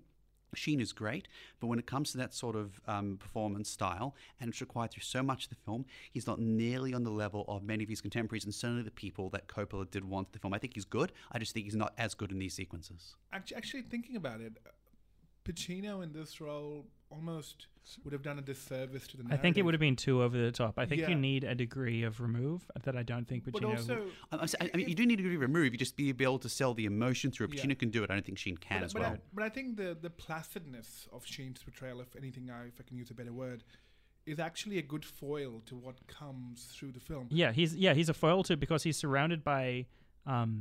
Sheen is great, but when it comes to that sort of um, performance style, and it's required through so much of the film, he's not nearly on the level of many of his contemporaries and certainly the people that Coppola did want the film. I think he's good. I just think he's not as good in these sequences. Actually, actually thinking about it, Pacino in this role almost would have done a disservice to the I narrative. think it would have been too over the top. I think Yeah. you need a degree of remove that I don't think Pacino. But also, I, I'm sa- I mean, you do need to remove. You just be able to sell the emotion through it. Yeah. Pacino can do it. I don't think Sheen can but, as but well. I, but I think the the placidness of Sheen's portrayal, if anything, I, if I can use a better word, is actually a good foil to what comes through the film. Yeah, he's yeah he's a foil to because he's surrounded by. Um,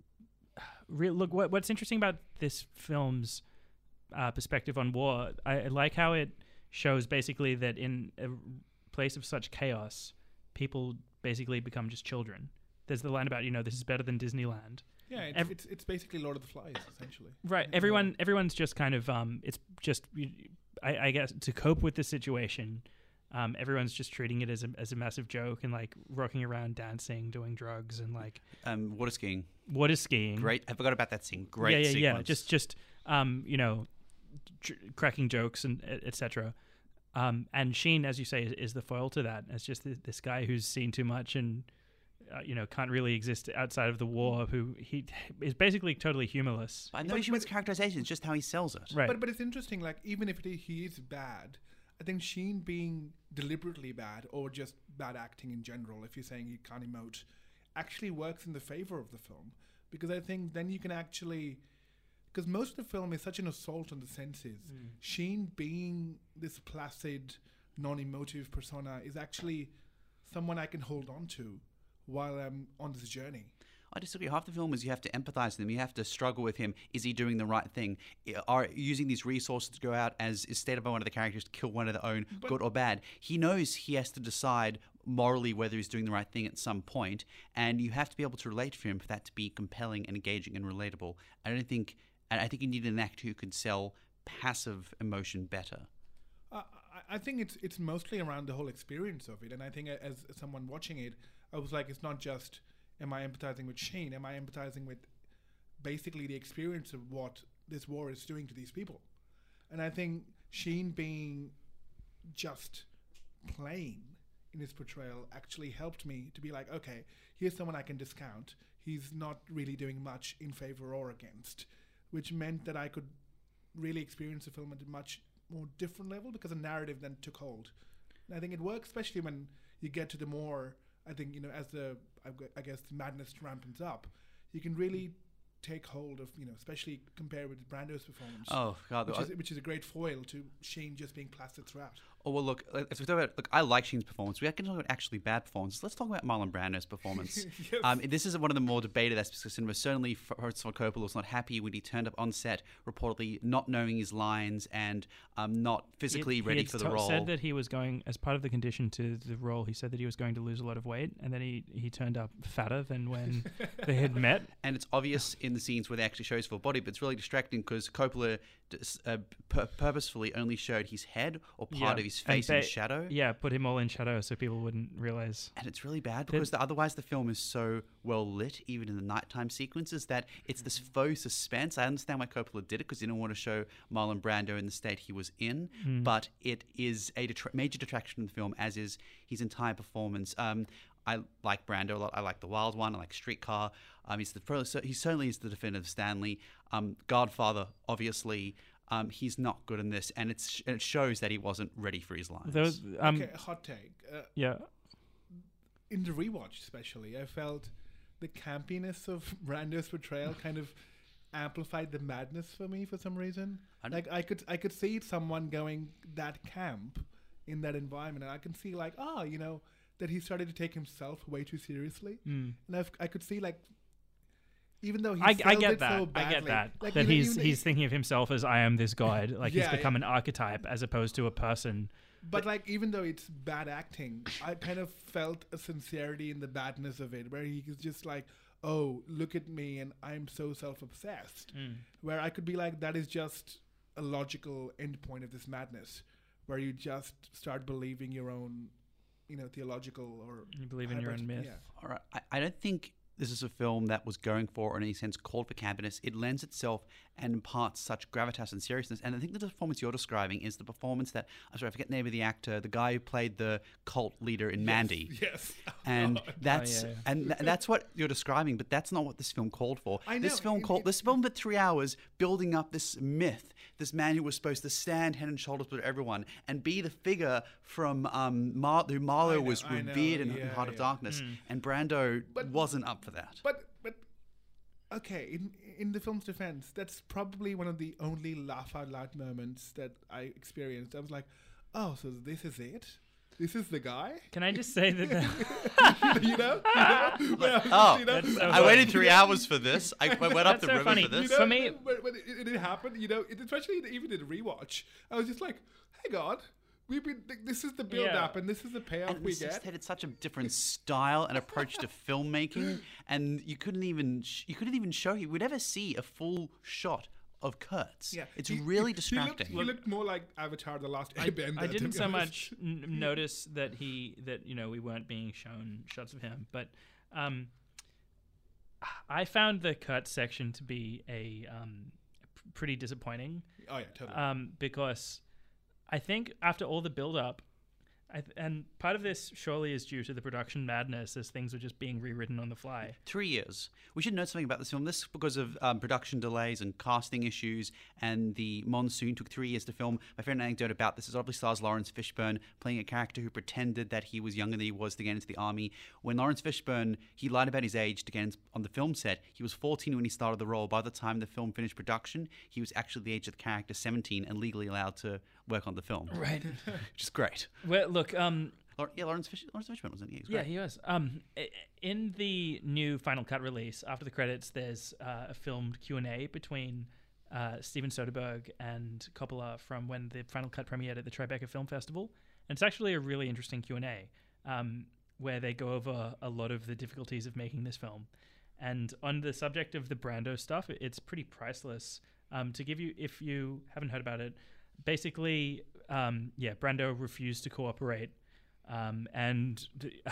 real, look, what what's interesting about this film's uh, perspective on war, I, I like how it shows basically that in a place of such chaos, people basically become just children. There's the line about, you know, this is better than Disneyland. Yeah, it's, Ev- it's it's basically Lord of the Flies, essentially. Right. In a Everyone, way. everyone's just kind of. Um, it's just, you- I, I guess, to cope with the situation. Um, everyone's just treating it as a as a massive joke and like rocking around, dancing, doing drugs, and like Um, water skiing, water skiing. great. I forgot about that scene. Great yeah, yeah, sequence. yeah. Just, just, um, you know, tr- cracking jokes and et cetera. Um, and Sheen, as you say, is, is the foil to that. It's just th- this guy who's seen too much and, uh, you know, can't really exist outside of the war. Who he is basically totally humorless. I know But- issue with but- characterization. It's just how he sells it. Right. But but it's interesting. Like even if it, he is bad, I think Sheen being deliberately bad or just bad acting in general, if you're saying he can't emote, actually works in the favor of the film because I think then you can actually. Because most of the film is such an assault on the senses. Sheen being this placid, non-emotive persona is actually someone I can hold on to while I'm on this journey. I disagree. Half the film is you have to empathize with him. You have to struggle with him. Is he doing the right thing? I- Are using these resources to go out, as is stated by one of the characters, to kill one of their own, But- good or bad? He knows he has to decide morally whether he's doing the right thing at some point, and you have to be able to relate to him for that to be compelling and engaging and relatable. I don't think, and I think you need an actor who can sell passive emotion better. Uh, I, I think it's it's mostly around the whole experience of it, and I think as, as someone watching it, I was like, it's not just am I empathizing with Shane, am I empathizing with basically the experience of what this war is doing to these people, and I think Sheen being just plain in his portrayal actually helped me to be like, okay, here's someone I can discount. He's not really doing much in favor or against, which meant that I could really experience the film at a much more different level because the narrative then took hold. And I think it works, especially when you get to the more, I think, you know, as the, I gu- I guess, the madness rampens up, you can really take hold of, you know, especially compared with Brando's performance, Oh God! which, I- is, which is a great foil to Shane just being placid throughout. Oh well, look. If we talk about, look, I like Sheen's performance. We can talk about actually bad performances. Let's talk about Marlon Brando's performance. Yes. um, this is one of the more debated aspects of cinema. Certainly, Francis Coppola was not happy when he turned up on set, reportedly not knowing his lines and um, not physically He- he ready had for the to- role. Said that he was going as part of the condition to the role. He said that he was going to lose a lot of weight, and then he he turned up fatter than when they had met. And it's obvious in the scenes where they actually show his full body, but it's really distracting because Coppola dis- uh, pur- purposefully only showed his head or part Yeah. of his And face in they- shadow. Yeah, put him all in shadow so people wouldn't realize. And it's really bad because the, otherwise the film is so well lit, even in the nighttime sequences, that it's this faux suspense. I understand why Coppola did it because he didn't want to show Marlon Brando in the state he was in, but it is a detra- major detraction in the film, as is his entire performance. Um, I like Brando a lot. I like The Wild One. I like Streetcar. Um, he's the pro- so he certainly is the definitive Stanley. Um, Godfather, obviously. Um, he's not good in this, and it's and it shows that he wasn't ready for his lines. Those, um, okay, hot take. Uh, yeah, in the rewatch, especially, I felt the campiness of Brando's portrayal kind of amplified the madness for me for some reason. I don't- Like I could, I could see someone going that camp in that environment, and I can see like, ah, you know, that he started to take himself way too seriously, Mm. and I've, I could see like, even though he I, I sold get it that. so I get badly, that. like, that you know, he's even- he's thinking of himself as I am this god. Like Yeah, he's become yeah. an archetype as opposed to a person. But like, even though it's bad acting, I kind of felt a sincerity in the badness of it, where he was just like, "Oh, look at me, and I'm so self-obsessed." Where I could be like, "That is just a logical endpoint of this madness, where you just start believing your own, you know, theological or You believe in your own myth. Yeah. All right. I, I don't think this is a film that was going for, or in any sense, called for campiness. It lends itself and imparts such gravitas and seriousness. And I think that the performance you're describing is the performance that, I'm sorry, I forget the name of the actor, the guy who played the cult leader in Mandy. Yes. And Oh, that's yeah, yeah. and th- that's what you're describing, but that's not what this film called for. I This know, film it- called it- this film for three hours building up this myth, this man who was supposed to stand head and shoulders with everyone and be the figure from um Mar- who Marlowe I know, was I know, revered in, in yeah, Heart of yeah. Darkness, and Brando But- wasn't up for that. But but okay, in in the film's defense, that's probably one of the only laugh out loud moments that I experienced. I was like, oh, so this is it? This is the guy? Can I just say that? The, you know? You know? Well, Oh, you know? That's so I funny. waited three hours for this. I, I went up That's the so river funny. for this. You know, For me- but, but it, it happened, you know, it, especially even in rewatch. I was just like, hey, God, we've been, th- this is the build Yeah. up and this is the payoff And we it's just get. that it's such a different style and approach to filmmaking, and you couldn't even sh- you couldn't even show you would ever see a full shot of Kurtz. Yeah, It's he- really he- distracting. He looked, he looked more like Avatar: The Last I, Airbender. I to didn't be so honest. much n- notice that he that you know we weren't being shown shots of him, but um, I found the cut section to be a um, p- pretty disappointing Oh yeah, totally. um, because I think after all the build up, I th- and part of this surely is due to the production madness as things were just being rewritten on the fly. Three years. We should note something about this film. This because of um, production delays and casting issues, and the monsoon took three years to film. My favorite anecdote about this is obviously stars Lawrence Fishburne playing a character who pretended that he was younger than he was to get into the army. When Lawrence Fishburne, he lied about his age to get in, on the film set. He was fourteen when he started the role. By the time the film finished production, he was actually the age of the character, seventeen, and legally allowed to work on the film. Right. Which is great. Well, look, um, Law- Yeah, Lawrence, Fish- Lawrence Fishburne wasn't he? He was yeah, great. he was. Um, i- in the new Final Cut release, after the credits, there's uh, a filmed Q and A between uh, Steven Soderbergh and Coppola from when the Final Cut premiered at the Tribeca Film Festival, and it's actually a really interesting Q and A um, where they go over a lot of the difficulties of making this film. And on the subject of the Brando stuff, it's pretty priceless. Um, to give you, if you haven't heard about it, basically, um, yeah, Brando refused to cooperate. Um, and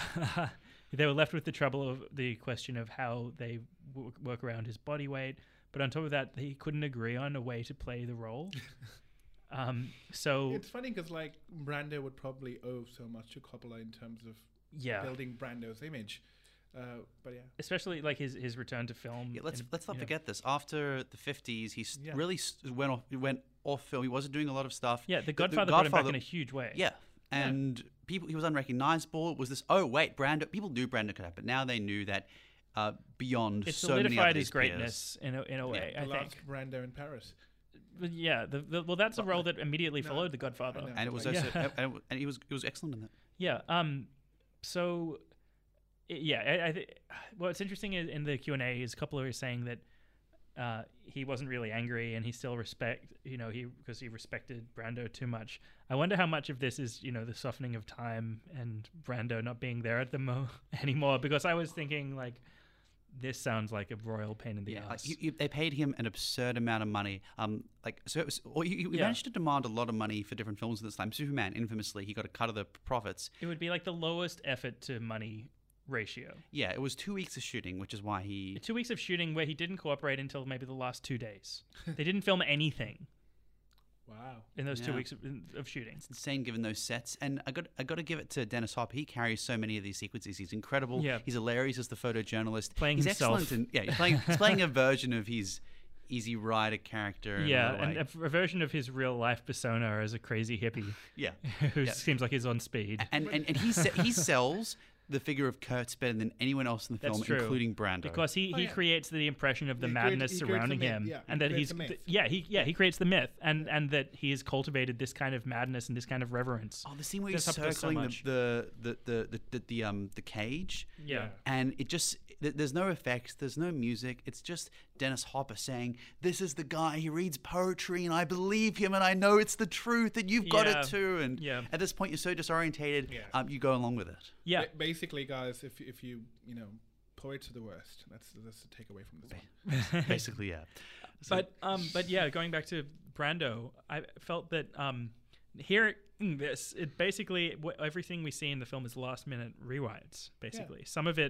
they were left with the trouble of the question of how they w- work around his body weight. But on top of that, he couldn't agree on a way to play the role. um, so, It's funny because like Brando would probably owe so much to Coppola in terms of yeah, building Brando's image. Uh, but yeah, especially like his, his return to film. Yeah, let's and, let's not you know. forget this. After the fifties, he s Yeah. really s- went off. He went off film. He wasn't doing a lot of stuff. Yeah, The Godfather brought him back in a huge way. Yeah, and people he was unrecognizable. It was this? Oh wait, Brando. People knew Brando could have, but now they knew that uh, beyond It so many solidified other his peers. greatness in a, in a way, the I last think. Brando in Paris. But yeah, the, the, well, that's a role that immediately No, followed The I Godfather. know. And it was Like- also, Yeah. and, it- and he was he was excellent in that. Yeah. Um. So, i- yeah, I, I th- what's interesting is in the Q and A is Coppola is saying that uh, he wasn't really angry and he still respect, you know, he because he respected Brando too much. I wonder how much of this is, you know, the softening of time and Brando not being there at the mo anymore. Because I was thinking like, this sounds like a royal pain in the Yeah, like, ass. you, you, they paid him an absurd amount of money. Um, like so, it was, or he, he Yeah. managed to demand a lot of money for different films at this time. Superman, infamously, he got a cut of the profits. It would be like the lowest effort to money ratio. Yeah, it was two weeks of shooting, which is why he. Two weeks of shooting where he didn't cooperate until maybe the last two days. They didn't film anything Wow. in those two Yeah. weeks of, of shooting. It's insane given those sets, and I got I got to give it to Dennis Hopper. He carries so many of these sequences. He's incredible. Yeah. He's hilarious as the photojournalist. Playing he's himself. excellent. In, yeah, he's playing he's playing a version of his Easy Rider character. in a Yeah, lot of and ways. a, a version of his real life persona as a crazy hippie yeah, who Yeah. seems like he's on speed. and and, and he se- he sells the figure of Kurtz better than anyone else in the That's film, true. including Brando. Because he, Oh, he yeah. creates the impression of the He creates- madness he creates the surrounding myth, him, yeah. and He that creates he's the myth. yeah he yeah he creates the myth, and and that he has cultivated this kind of madness and this kind of reverence. oh, the scene where he's Dennis Hopper does so circling much. the, the, the, the, the, the um the cage. Yeah. And it just, th- there's no effects, there's no music. It's just Dennis Hopper saying, this is the guy, he reads poetry and I believe him and I know it's the truth and you've got Yeah. it too. And Yeah. at this point, you're so disorientated, Yeah. um, you go along with it. Yeah, Ba- basically, guys, if if you you know, poets are the worst. That's that's the takeaway from this one. Basically, yeah. So- but um, but yeah, going back to Brando, I felt that um, hearing this, it basically wh- everything we see in the film is last minute rewrites. Basically, some of it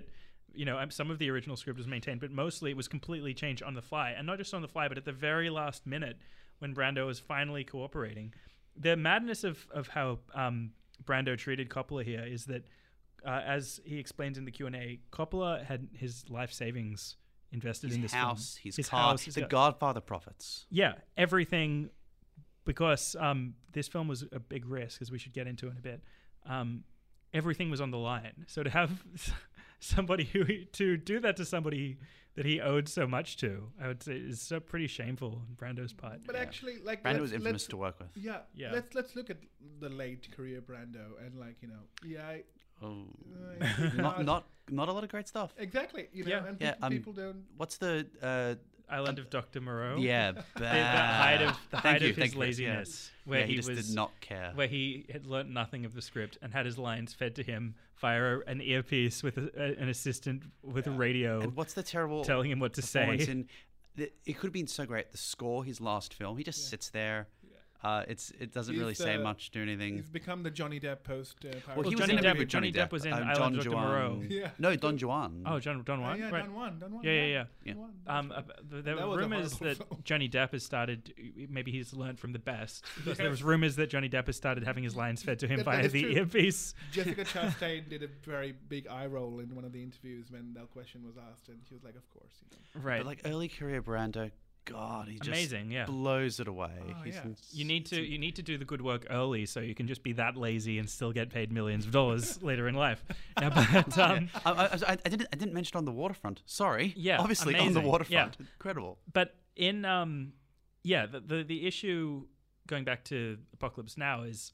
you know, um, some of the original script was maintained, but mostly it was completely changed on the fly, and not just on the fly, but at the very last minute when Brando was finally cooperating. The madness of of how um, Brando treated Coppola here is that, uh, as he explains in the Q and A, Coppola had his life savings invested His in this house, film. his, his car, house, his the car. Godfather profits. Yeah, everything, because um, this film was a big risk, as we should get into in a bit. Um, everything was on the line. So to have somebody who to do that to somebody that he owed so much to, I would say, is so pretty shameful on Brando's part. But Yeah. actually, like Brando let's- was infamous let's- to work with. Yeah, Yeah. Let's let's look at the late career Brando and like you know, yeah, I, Oh. uh, it's not not not a lot of great stuff. exactly. You know, Yeah. and Yeah, people, um, people don't. What's the uh, Island of Doctor Moreau. yeah? The, the height of the Thank height you, of thank his you, yeah. laziness, where yeah, he, he just was did not care. where he had learnt nothing of the script and had his lines fed to him via an earpiece with a, a, an assistant with a radio And what's the terrible telling him what to say. performance in? The, it could have been so great. The score, his last film, he just Yeah. sits there. Uh, it's it doesn't really He's, say uh, much, do anything. He's become the Johnny Depp post. Uh, Well, Pirates he Well, was Johnny in a Depp- movie with Johnny Johnny Depp was in um, Island Don of Doctor Juan. Moreau. Yeah. No, Don Juan. Oh, John Don Oh, Juan, yeah, right? Don Juan, Don Juan. Yeah, yeah, yeah. Yeah. Don Juan, Um, that's uh, right. th- there That were was a rumors horrible that film. Johnny Depp has started. Maybe he's learned from the best. Because there was rumors that Johnny Depp has started having his lines fed to him That- that via is the true. earpiece. Jessica Chastain did a very big eye roll in one of the interviews when that question was asked, and she was like, "Of course." You know. Right. But like early career Brando, God, he just Amazing. Yeah. blows it away. Oh, He's yeah. ins- You need to it's- you need to do the good work early, so you can just be that lazy and still get paid millions of dollars later in life. Now, but um, I, I, I, I didn't. I didn't mention on the waterfront. Sorry. Yeah, Obviously on the amazing. waterfront. Yeah. Incredible. but in um, yeah, the, the the issue going back to Apocalypse Now is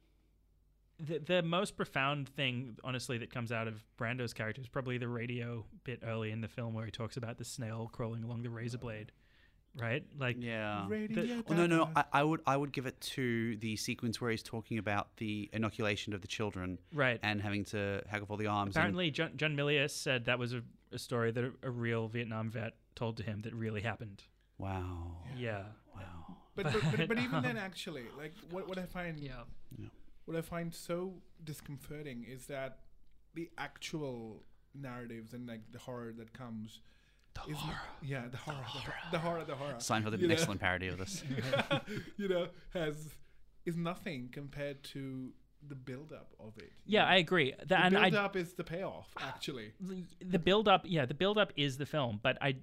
the the most profound thing, honestly, that comes out of Brando's character is probably the radio bit early in the film where he talks about the snail crawling along the razor blade, right? Like, Yeah. Radio Oh, no, no. Gaga. I, I would. I would give it to the sequence where he's talking about the inoculation of the children right. and having to hack off all the arms. Apparently, John, John Milius said that was a, a story that a, a real Vietnam vet told to him that really happened. And, wow. Yeah. Wow. But but, but, but even um, then, actually, like what what I find what I find so discomforting is that the actual narratives and like the horror that comes. The horror. Yeah, the horror. The horror. The horror. The horror. Seinfeld did You an know? excellent parody of this. you know, has is nothing compared to the build-up of it. you Yeah, know? I agree. That, the and I, build-up is the payoff, actually. the build up, yeah, the build up is the film, but I,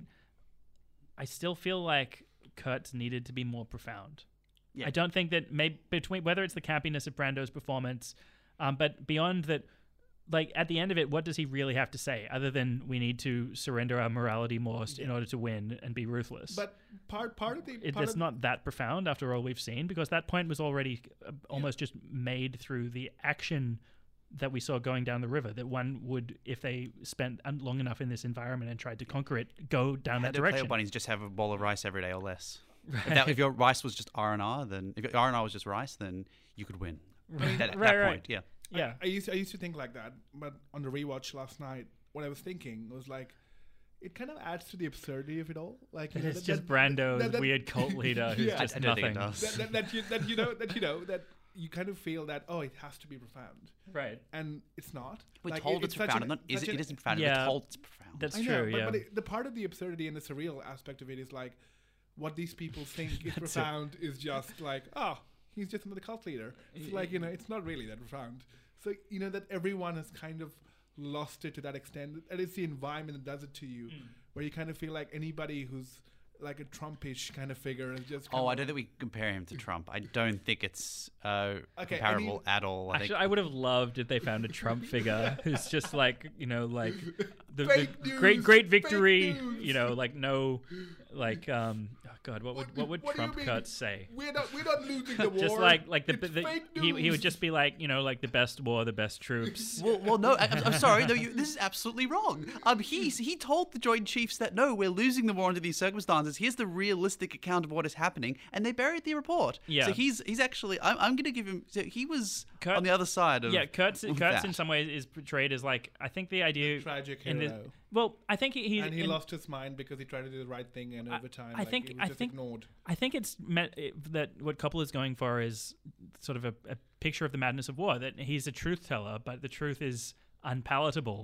I still feel like Kurtz needed to be more profound. Yeah. I don't think that maybe between whether it's the campiness of Brando's performance, um, but beyond that, like at the end of it, what does he really have to say other than we need to surrender our morality most in order to win and be ruthless? But part part of the it, part it's of, not that profound after all we've seen, because that point was already uh, almost just made through the action that we saw going down the river, that one would, if they spent un- long enough in this environment and tried to conquer it, go down that Had to play direction. bunnies just have a bowl of rice every day or less. If, that, if your rice was just R and R, then if your R and R was just rice, then you could win. Right, At, at right, that right. point, yeah. Yeah. I used I used to think like that, but on the rewatch last night, what I was thinking was like, it kind of adds to the absurdity of it all. Like you know, It's that- just that- Brando's that- that- weird cult leader who's Yeah. I, just I don't nothing. think it does. that, that, that, you, that you know that you know that you kind of feel that oh, it has to be profound, Right. and it's not. We're Like, told it- it's such profound. an- Not, is such it, an- it isn't profound. Yeah. We're told it's profound. That's I true, know, but, yeah. but it, the part of the absurdity and the surreal aspect of it is like what these people think is That's it. profound is just like, oh, he's just another cult leader. It's like, you know, it's not really that profound. So, you know, that everyone has kind of lost it to that extent. And it's the environment that does it to you, Mm. where you kind of feel like anybody who's like a Trumpish kind of figure is just. Oh, kind I of- don't think we compare him to Trump. I don't think it's uh, Okay, comparable any- at all. I Actually, think I would have loved if they found a Trump figure who's just like, you know, like the, the Fake great, news, great fake victory, news. you know, like no, like, um, oh God, what would, What- what would what do you Trump mean? Kurtz say? We're not, we're not losing the war. Just like, like the, It's the fake he, he would news. just be like, you know, like the best war, the best troops. Well, well, no. I, I'm, I'm sorry. No, you, this is absolutely wrong. Um, he he told the Joint Chiefs that no, we're losing the war under these circumstances. Here's the realistic account of what is happening, and they buried the report. Yeah. So he's he's actually. I'm, I'm going to give him. So he was Kurt- on the other side of. Yeah, Kurtz, of Kurtz that. in some ways is portrayed as like, I think the idea tragic in hero. this, well, I think he, he and he in- lost his mind because he tried to do the right thing, and I- over time, I like, think- it was I just think- ignored. I think it's meant it, that what Coppola is going for is sort of a, a picture of the madness of war. That he's a truth teller, but the truth is unpalatable.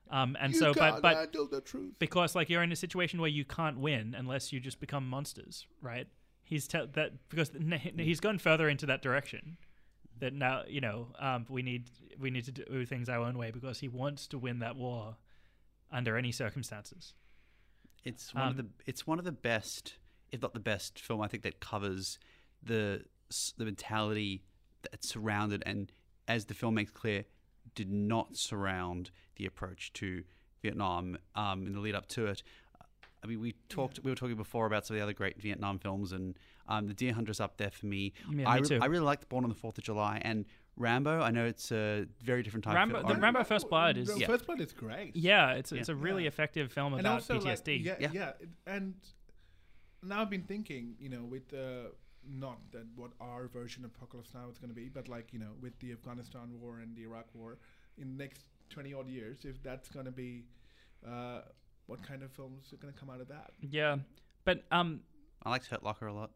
Um, and you so, can't but but handle the truth. because like you're in a situation where you can't win unless you just become monsters, right? He's te- that because n- he's gone further into that direction. That now you know um, we need we need to do things our own way because he wants to win that war under any circumstances. It's one of Um, the it's one of the best, if not the best, film I think that covers the s- the mentality that surrounded and, as the film makes clear, did not surround the approach to Vietnam um, in the lead up to it. I mean, we talked. We were talking before about some of the other great Vietnam films, and um, The Deer Hunter's up there for me. Yeah, I, me re- too. I really liked Born on the Fourth of July and Rambo. I know it's a very different type Rambo- of the film. Rambo First Blood is- The Yeah. First Blood is great. Yeah, it's it's a Yeah. really Yeah. effective film And about also, P T S D. like, yeah, Yeah. yeah, it- and now I've been thinking, you know, with uh, not that what our version of Apocalypse Now is going to be, but like, you know, with the Afghanistan war and the Iraq war in the next twenty odd years, if that's going to be, uh, what kind of films are going to come out of that? Yeah, but um, I liked Hurt Locker a lot.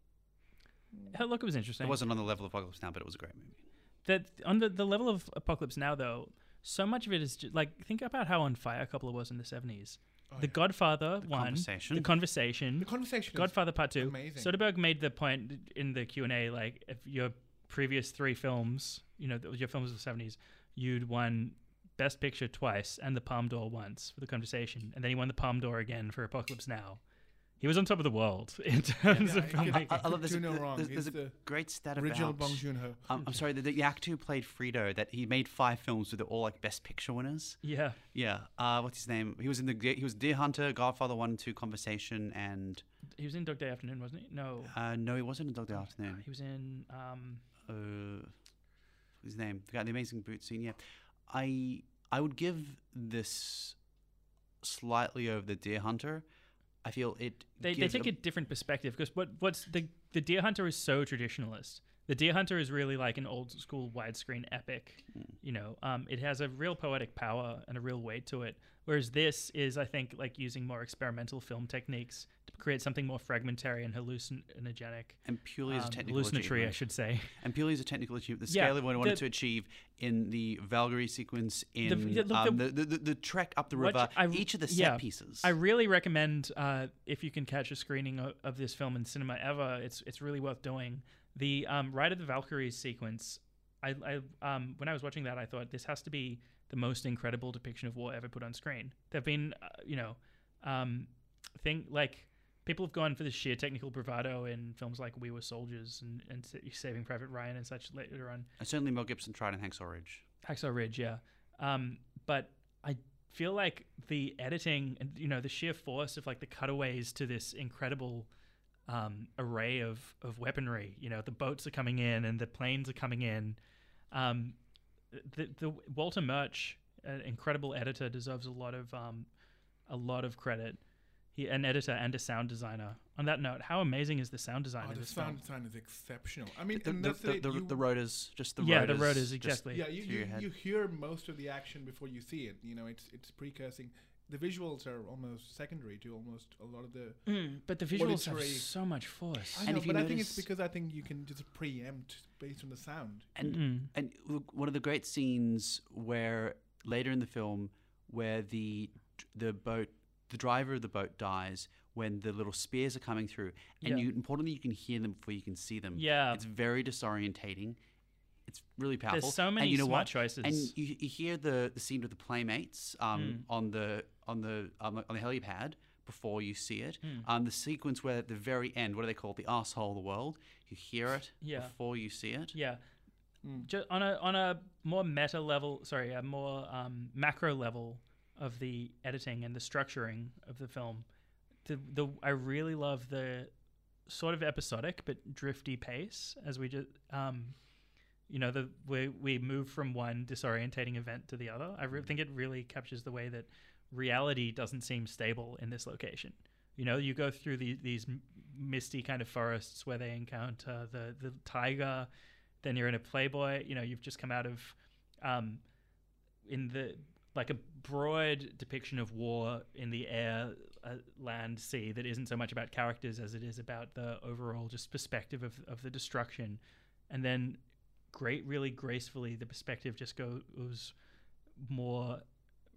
Hurt Locker was interesting. It wasn't on the level of Apocalypse Now, but it was a great movie. That on the the level of Apocalypse Now, though, so much of it is just, like think about how on fire Coppola was in the seventies. Oh, The yeah. Godfather The one, Conversation. The Conversation, The conversation Godfather Part Two. amazing. Soderbergh made the point in the Q and A, like if your previous three films, you know, th- your films of the seventies, you'd won Best Picture twice and the Palme d'Or once for The Conversation, and then he won the Palme d'Or again for Apocalypse Now. He was on top of the world in terms Yeah, of he could- filmmaking. I, I love Do this. no wrong. There's, there's He's a the great stat original about. Bong Joon-ho. Um, I'm sorry, the, the actor who played Frito, that he made five films with all like Best Picture winners. Yeah, Yeah. Uh, what's his name? He was in the he was Deer Hunter, Godfather One and Two, Conversation, and he was in Dog Day Afternoon, wasn't he? No, uh, no, he wasn't in Dog Day Afternoon. he was in. Um, Uh, what's his name? The guy, the Amazing Boot Scene. Yeah. I I would give this slightly over the Deer Hunter. I feel it. they they gives take a, different perspective because what what's the the Deer Hunter is so traditionalist. The Deer Hunter is really like an old school widescreen epic. You know, um, it has a real poetic power and a real weight to it. Whereas this is, I think, like using more experimental film techniques to create something more fragmentary and hallucinogenic, and purely as a um, technical hallucinatory, I achievement. should say. And purely as a technical achievement, the Yeah, scale of what I wanted the- to achieve in the Valkyrie sequence, in The- the- um, the- the, the, the, the trek up the What river, I- each of the set yeah, pieces. I really recommend uh, if you can catch a screening of, of this film in cinema ever. It's it's really worth doing. The um, Ride of the Valkyries sequence. I, I um, when I was watching that, I thought this has to be the most incredible depiction of war ever put on screen. There've been, uh, you know, um, thing like people have gone for the sheer technical bravado in films like We Were Soldiers and, and Sa- Saving Private Ryan and such later on. and certainly Mel Gibson tried in Hacksaw Ridge. Hacksaw Ridge, yeah. Um, but I feel like the editing and you know the sheer force of like the cutaways to this incredible um, array of of weaponry. You know, the boats are coming in and the planes are coming in. Um, the the Walter Murch, an incredible editor, deserves a lot of um, a lot of credit. He an editor and a sound designer. On that note, how amazing is the sound design Oh, in the this sound film? design is exceptional. I mean, The, and the, that's the, it, the, you- the rotors, just the Yeah, the rotors. rotors, just exactly. Yeah, you, through your you, head. you hear most of the action before you see it. You know, it's it's precursing. The visuals are almost secondary to almost a lot of the. Mm, but the visuals have Auditory- so much force. I And know, if you but I think it's notice- because I think you can just preempt based on the sound. And Mm. and w- one of the great scenes where later in the film, where the the boat, the driver of the boat dies when the little spears are coming through, and Yeah. you importantly you can hear them before you can see them. Yeah. it's very disorientating. It's really powerful. There's so many and you know smart what? choices. And you, you hear the, the scene with the playmates um, Mm. on the on the um, on the helipad before you see it. Mm. Um, the sequence where at the very end, what do they call it? The asshole of the world. You hear it Yeah. before you see it. Yeah. Mm. Just on a on a more meta level, sorry, a more um, macro level of the editing and the structuring of the film, the the I really love the sort of episodic but drifty pace as we just um, you know, the we we move from one disorientating event to the other. I re- think it really captures the way that reality doesn't seem stable in this location. You know, you go through the, these m- misty kind of forests where they encounter the the tiger. Then you're in a Playboy. You know, you've just come out of um, in the like a broad depiction of war in the air, uh, land, sea that isn't so much about characters as it is about the overall just perspective of of the destruction, and then great, really gracefully, the perspective just goes more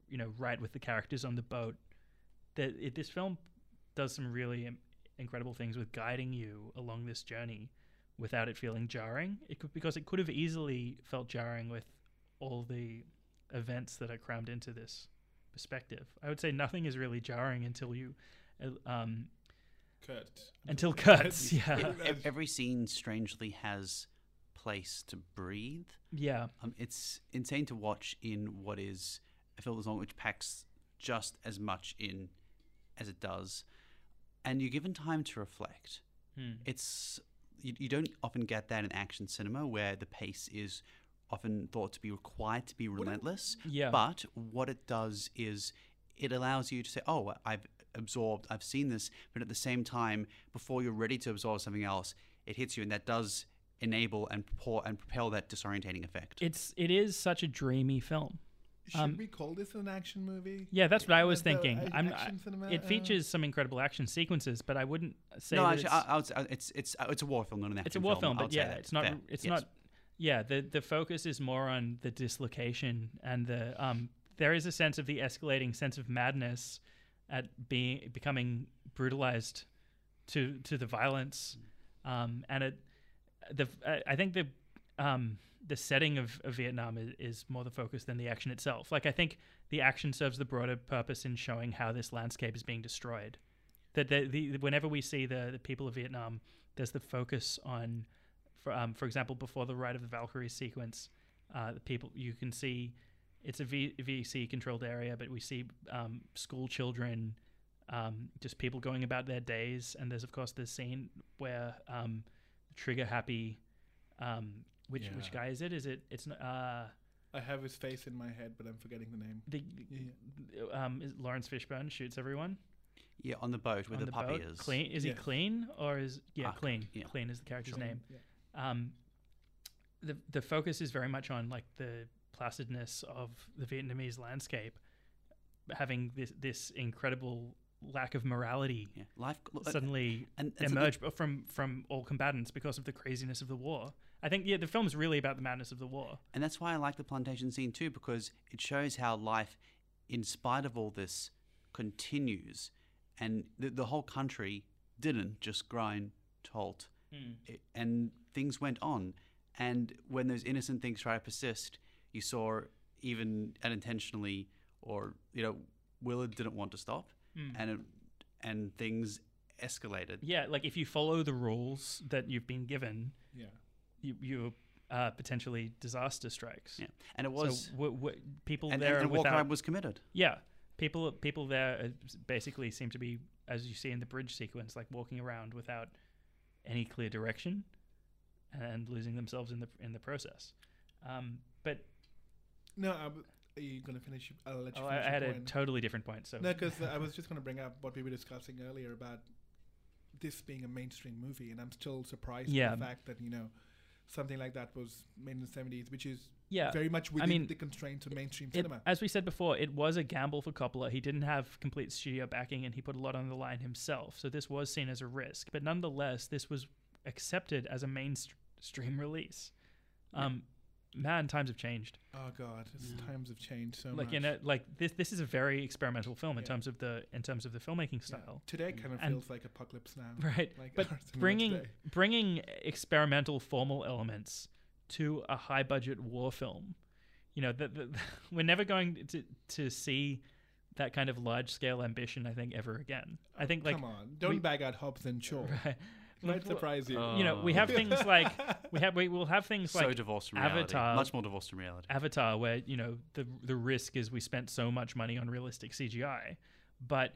you know, right with the characters on the boat. That it, this film does some really im- incredible things with guiding you along this journey without it feeling jarring. It could, because it could have easily felt jarring with all the events that are crammed into this perspective. I would say nothing is really jarring until you, uh, um, Kurt. until cuts. Yeah, Ev- Every scene strangely has place to breathe. yeah, Um, it's insane to watch in what is a film as long which packs just as much in as it does, and you're given time to reflect. Hmm. It's you, you don't often get that in action cinema where the pace is often thought to be required to be relentless. Yeah. But what it does is it allows you to say, "Oh, I've absorbed, I've seen this," but at the same time, before you're ready to absorb something else, it hits you, and that does enable and propel and propel that disorientating effect. It's it is such a dreamy film. Should Um, we call this an action movie? Yeah, that's what I was The thinking. a- I'm, action I- cinema, it uh, features some incredible action sequences, but I wouldn't say no, that actually, it's, I, I would say it's it's it's it's a war film, not an action it's a war film. I would But say yeah, that. it's not. Fair. It's Yes. not. Yeah, the the focus is more on the dislocation and the um. There is a sense of the escalating sense of madness at being becoming brutalized to to the violence, um, and it the I- I think the um the setting of, of Vietnam is, is more the focus than the action itself. Like I think the action serves the broader purpose in showing how this landscape is being destroyed. That the, the whenever we see the, the people of Vietnam, there's the focus on, for um, for example, before the Ride of the Valkyries sequence, uh, the people you can see, it's a v, VC controlled area, but we see um, school children, um, just people going about their days, and there's of course this scene where um, trigger happy, um, which which Yeah. guy is it? Is it it's not uh, I have his face in my head, but I'm forgetting the name. the Yeah. um, is Lawrence Fishburne shoots everyone Yeah, on the boat where on the, the puppy boat. is. Clean is Yes. he clean or is yeah Ah, clean yeah. clean is the character's Sean, name. yeah. Um, the the focus is very much on like the placidness of the Vietnamese landscape, having this this incredible lack of morality Yeah, life look, suddenly and, and so the- emerge from from all combatants because of the craziness of the war. I think yeah, the film's really about the madness of the war. And that's why I like the plantation scene too, because it shows how life, in spite of all this, continues. And the, the whole country didn't just grind to halt. It, and things went on. And when those innocent things try to persist, you saw even unintentionally, or, you know, Willard didn't want to stop. And it, and things escalated. Yeah, like if you follow the rules that you've been given, Yeah. you you uh, potentially disaster strikes. Yeah. And it was... so w- w- people and, there and, and war without crime was committed. yeah, people people there uh, basically seem to be, as you see in the bridge sequence, like walking around without any clear direction and losing themselves in the in the process. Um, but No, I w- are you going to finish? I'll let you oh, I, finish I your had a point. totally different point. So No, because I was just going to bring up what we were discussing earlier about this being a mainstream movie, and I'm still surprised Yeah. by the fact that, you know, something like that was made in the seventies, which is yeah, very much within mean, the constraints of mainstream It, cinema. as we said before, it was a gamble for Coppola. He didn't have complete studio backing, and he put a lot on the line himself. So this was seen as a risk, but nonetheless, this was accepted as a mainstream release. Um, man, times have changed. Oh God, it's times have changed so like much. in a, like this, this is a very experimental film in Yeah. terms of the in terms of the filmmaking Yeah. style, Today kind of And- feels like apocalypse now. right? Like but our cinema bringing today. bringing experimental formal elements to a high budget war film, you know, the, the, we're never going to to see that kind of large scale ambition. I think ever again. I think like Come on, don't we- bag out Hobbs and Shaw. right, Might Like, surprise you. Oh. you know, we have things like we have we will have things So like divorced from reality. Avatar- Much more divorced from reality. Avatar, where you know the the risk is we spent so much money on realistic C G I, but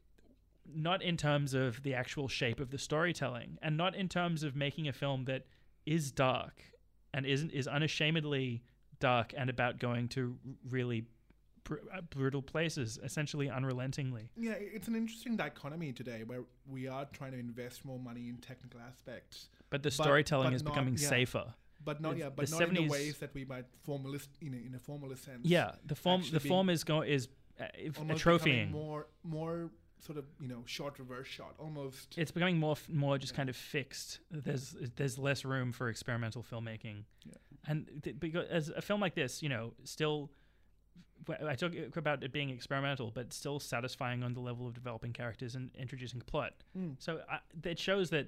not in terms of the actual shape of the storytelling, and not in terms of making a film that is dark and isn't is unashamedly dark and about going to really br- uh, brutal places, essentially unrelentingly. Yeah, it's an interesting dichotomy today where we are trying to invest more money in technical aspects, But the But- storytelling but is not- becoming yeah. safer. but not It's yeah, the but not in the seventies ways that we might formalist, you know, in a formalist sense. Yeah, the form actually the form is go is uh, if- almost atrophying. becoming more, more sort of, you know, short reverse shot, almost. It's becoming more f- more just kind of fixed. There's there's less room for experimental filmmaking, Yeah. and th- because as a film like this, you know, still wh- I talk about it being experimental, but still satisfying on the level of developing characters and introducing plot. Mm. So I, it shows that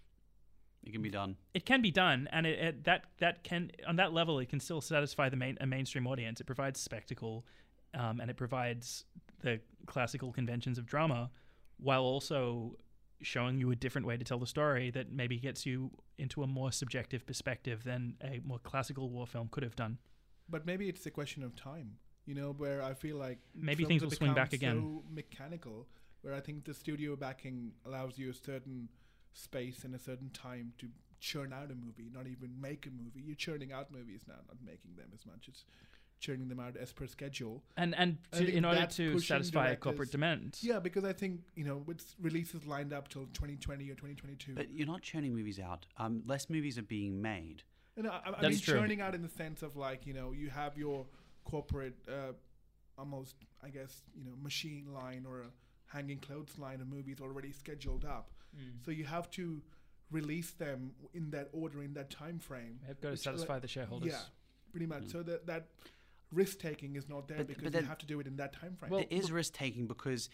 It can be done. it can be done, and it, it that that can on that level it can still satisfy the main a mainstream audience. It provides spectacle, um, and it provides the classical conventions of drama, while also showing you a different way to tell the story that maybe gets you into a more subjective perspective than a more classical war film could have done. But maybe it's a question of time, you know, where I feel like Maybe films things have will swing back become again. So mechanical, where I think the studio backing allows you a certain space and a certain time to churn out a movie, not even make a movie. You're churning out movies now, not making them as much as churning them out as per schedule. And and I to, think in order that's to pushing satisfy directors- corporate demand. Yeah, because I think, you know, with releases lined up till twenty twenty or twenty twenty-two. But you're not churning movies out. Um, less movies are being made. And I, I That's mean, true. churning out in the sense of like, you know, you have your corporate, uh, almost, I guess, you know, machine line or a hanging clothes line of movies already scheduled up. Mm. So you have to release them in that order, in that time frame. They've got to which, satisfy like, the shareholders. Yeah, pretty much. Mm. So that that risk taking is not there But- because but you then- have to do it in that time frame. Well, There is risk taking because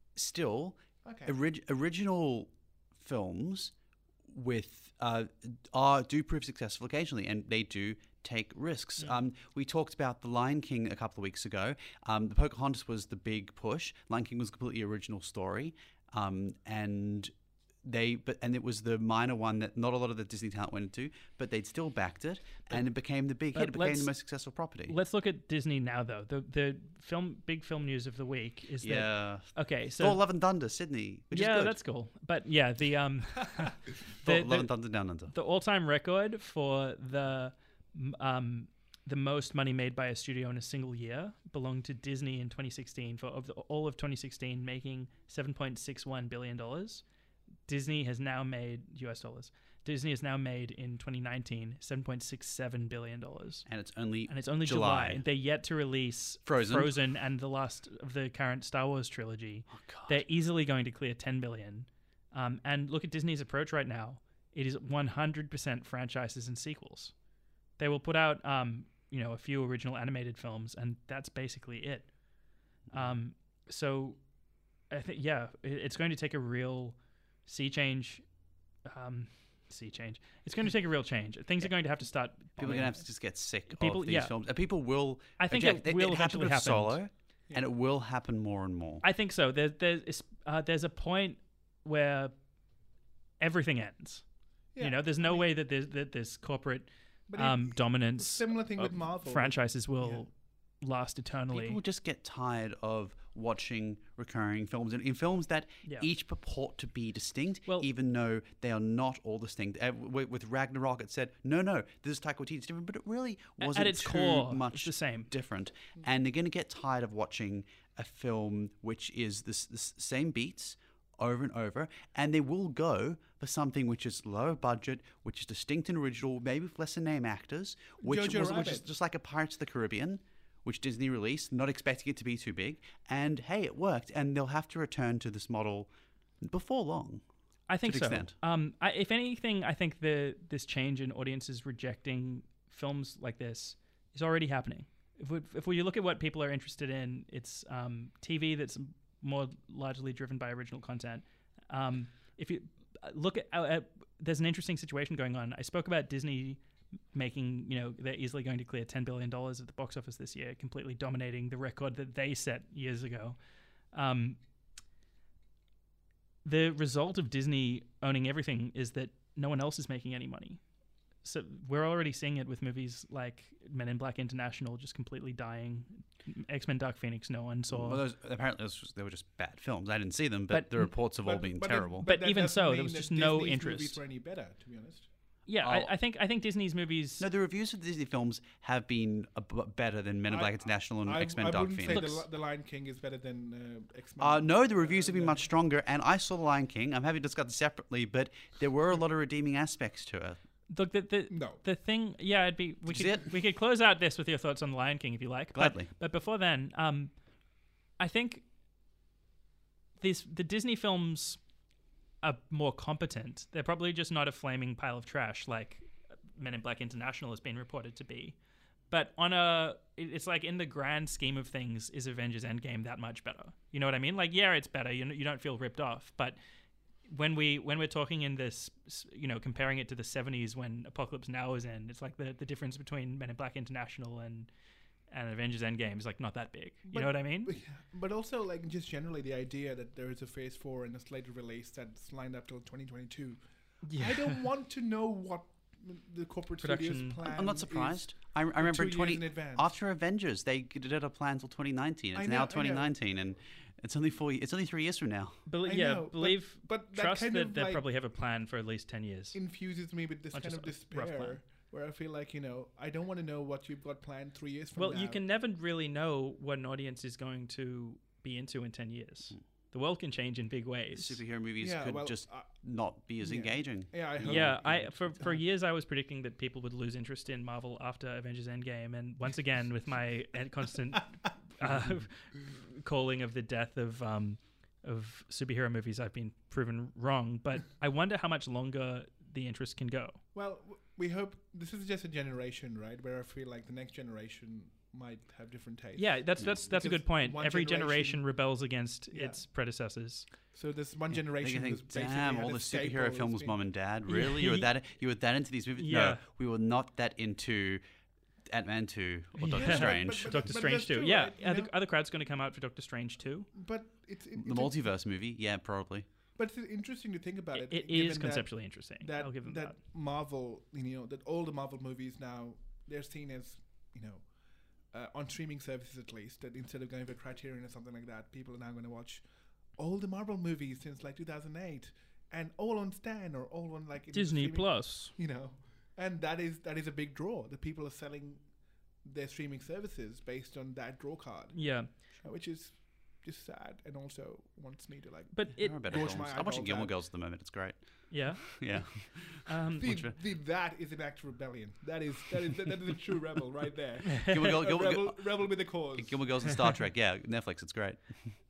still okay. orig- original films with uh, are do prove successful occasionally, and they do take risks. Yeah. Um, we talked about The Lion King a couple of weeks ago. Um, the Pocahontas was the big push. Lion King was a completely original story, um, and they but and it was the minor one that not a lot of the Disney talent went into, but they'd still backed it, and it became the big but hit. It became let's- the most successful property. Let's look at Disney now, though. The the film big film news of the week is yeah, that okay. So Thor: Love and Thunder, Sydney, which yeah, is good. that's cool. But yeah, the um Thor: the, Love the, and Thunder Down Under. the all-time record for the m- um the most money made by a studio in a single year belonged to Disney in twenty sixteen for of the, all of twenty sixteen, making seven point six one billion dollars. Disney has now made U S dollars. Disney has now made in twenty nineteen seven point six seven billion dollars. And it's only And it's only July. July. They're yet to release Frozen. Frozen and the last of the current Star Wars trilogy. oh god. They're easily going to clear ten billion. Um, and look at Disney's approach right now. It is one hundred percent franchises and sequels. They will put out, um, you know, a few original animated films, and that's basically it. Um, so, I think yeah, it, it's going to take a real sea change. Um, sea change. It's going to take a real change. Things are going to have to start. People are gonna have to just get sick People- of these yeah. films, and people will. I think eject. it will it happened eventually with happen. Solo, and it will happen more and more. I think so. There, there's uh, there's a point where everything ends. Yeah, You know, there's I no mean, way that there's that this corporate but it- um, dominance similar thing with of Marvel. franchises will last eternally. People just get tired of watching recurring films, and in films that Yeah. each purport to be distinct, Well- even though they are not all distinct. Uh, With, with Ragnarok, it said, "No, no, this is Taika Waititi's different," but it really A- wasn't at its too core, much it's the same. different. And they're going to get tired of watching a film which is this, this same beats over and over, and they will go for something which is lower budget, which is distinct and original, maybe with lesser name actors, which, Jojo was, which is Rabbit. just like a Pirates of the Caribbean, which Disney released, not expecting it to be too big, and hey, it worked, and they'll have to return to this model before long. I think an so. extent. Um, I, if anything, I think the this change in audiences rejecting films like this is already happening. If we if we look at what people are interested in, it's um, T V that's more largely driven by original content. Um, if you look at, uh, at, there's an interesting situation going on. I spoke about Disney making, you know, they're easily going to clear ten billion dollars at the box office this year, completely dominating the record that they set years ago. Um, the result of Disney owning everything is that no one else is making any money. So we're already seeing it with movies like Men in Black International just completely dying. X-Men Dark Phoenix, no one saw. Well, those, apparently, those, was- they were just bad films. I didn't see them, but, But- the reports have all But- been but it- terrible. But that even doesn't so, there mean was that just no Disney's interest. movies were any better, to be honest. yeah, Oh. I, I think I think Disney's movies. No, the reviews of Disney films have been a b- better than Men in I- Black International and I, X Men I Dark wouldn't Phoenix. say the, Looks- Li- the Lion King is better than uh, X Men. Uh, no, the reviews have been much stronger, and I saw The Lion King. I'm happy to discuss it separately, but there were a lot of redeeming aspects to it. Look, the the, No. the thing, yeah, it'd be we Did you see could it? we could close out this with your thoughts on The Lion King if you like. But- Gladly. But, before then, um, I think these the Disney films are more competent. They're probably just not a flaming pile of trash like Men in Black International has been reported to be. but on a, it- it's like in the grand scheme of things, is Avengers Endgame that much better? You know what I mean? Like, yeah, it's better. You know, you don't feel ripped off, but when we when we're talking in this, you know, comparing it to the seventies when Apocalypse Now was in, it's like the the difference between Men in Black International and and Avengers Endgame is like not that big. You But- know what I mean? But, but also, like, just generally the idea that there is a Phase Four and a slated release that's lined up till twenty twenty-two. I don't want to know what the corporate Production- studios plan. I'm not is surprised. I, I remember two in years twenty in advance. after Avengers, they did a plan until twenty nineteen. It's I know, I now know. twenty nineteen, and it's only four. It's only three years from now. Bel- I yeah, know, but- believe, but that trust kind that of, they like- probably have a plan for at least ten years. infuses me with this Not kind just of a rough plan. despair, where I feel like, you know, I don't want to know what you've got planned three years from Well, now. you can never really know what an audience is going to be into in ten years. The world can change in big ways. Superhero movies Yeah, could well, just uh, not be as yeah. engaging. Yeah, I hope. Yeah, I for for years I was predicting that people would lose interest in Marvel after Avengers Endgame, and once again with my en- constant uh, calling of the death of um, of superhero movies, I've been proven wrong. But I wonder how much longer the interest can go. Well, w- we hope this is just a generation, right? Where I feel like the next generation might have different tastes. Yeah, that's that's that's a Because good point. one Every generation, generation- rebels against Yeah. its predecessors. So this one They generation think, who's basically damn, had all a the staple superhero has films, been- mom and dad. Yeah. Really, you were that you were that into these movies? Yeah. No, we were not that into Ant-Man two or Doctor Yeah. Strange. But- Doctor but Strange that's too. true, Yeah, right? You are the, know? are the crowds going to come out for Doctor Strange too? But it's, it, The it's multiverse movie, yeah, probably. But it's interesting to think about it. It, it given is that- conceptually interesting. that I'll give them that, that. Marvel, you know, that all the Marvel movies now they're seen as, you know, uh, on streaming services at least. That instead of going for Criterion or something like that, people are now going to watch all the Marvel movies since like two thousand eight, and all on Stan or all on like in Disney streaming- Plus. You know, and that is that is a big draw. The people are selling their streaming services based on that draw card, Yeah, uh, which is just sad and also wants me to like. but it There are better Gorge films. my I'm watching eyeballs Gilmore out. Girls at the moment. It's great. yeah. Yeah. Um, The, Which one? the, that is an act of rebellion. That is that is that is a true rebel right there. Gilmore, Girl, A Gilmore, rebel, rebel with a cause. Gilmore Girls and Star Trek. Yeah, Netflix. It's great.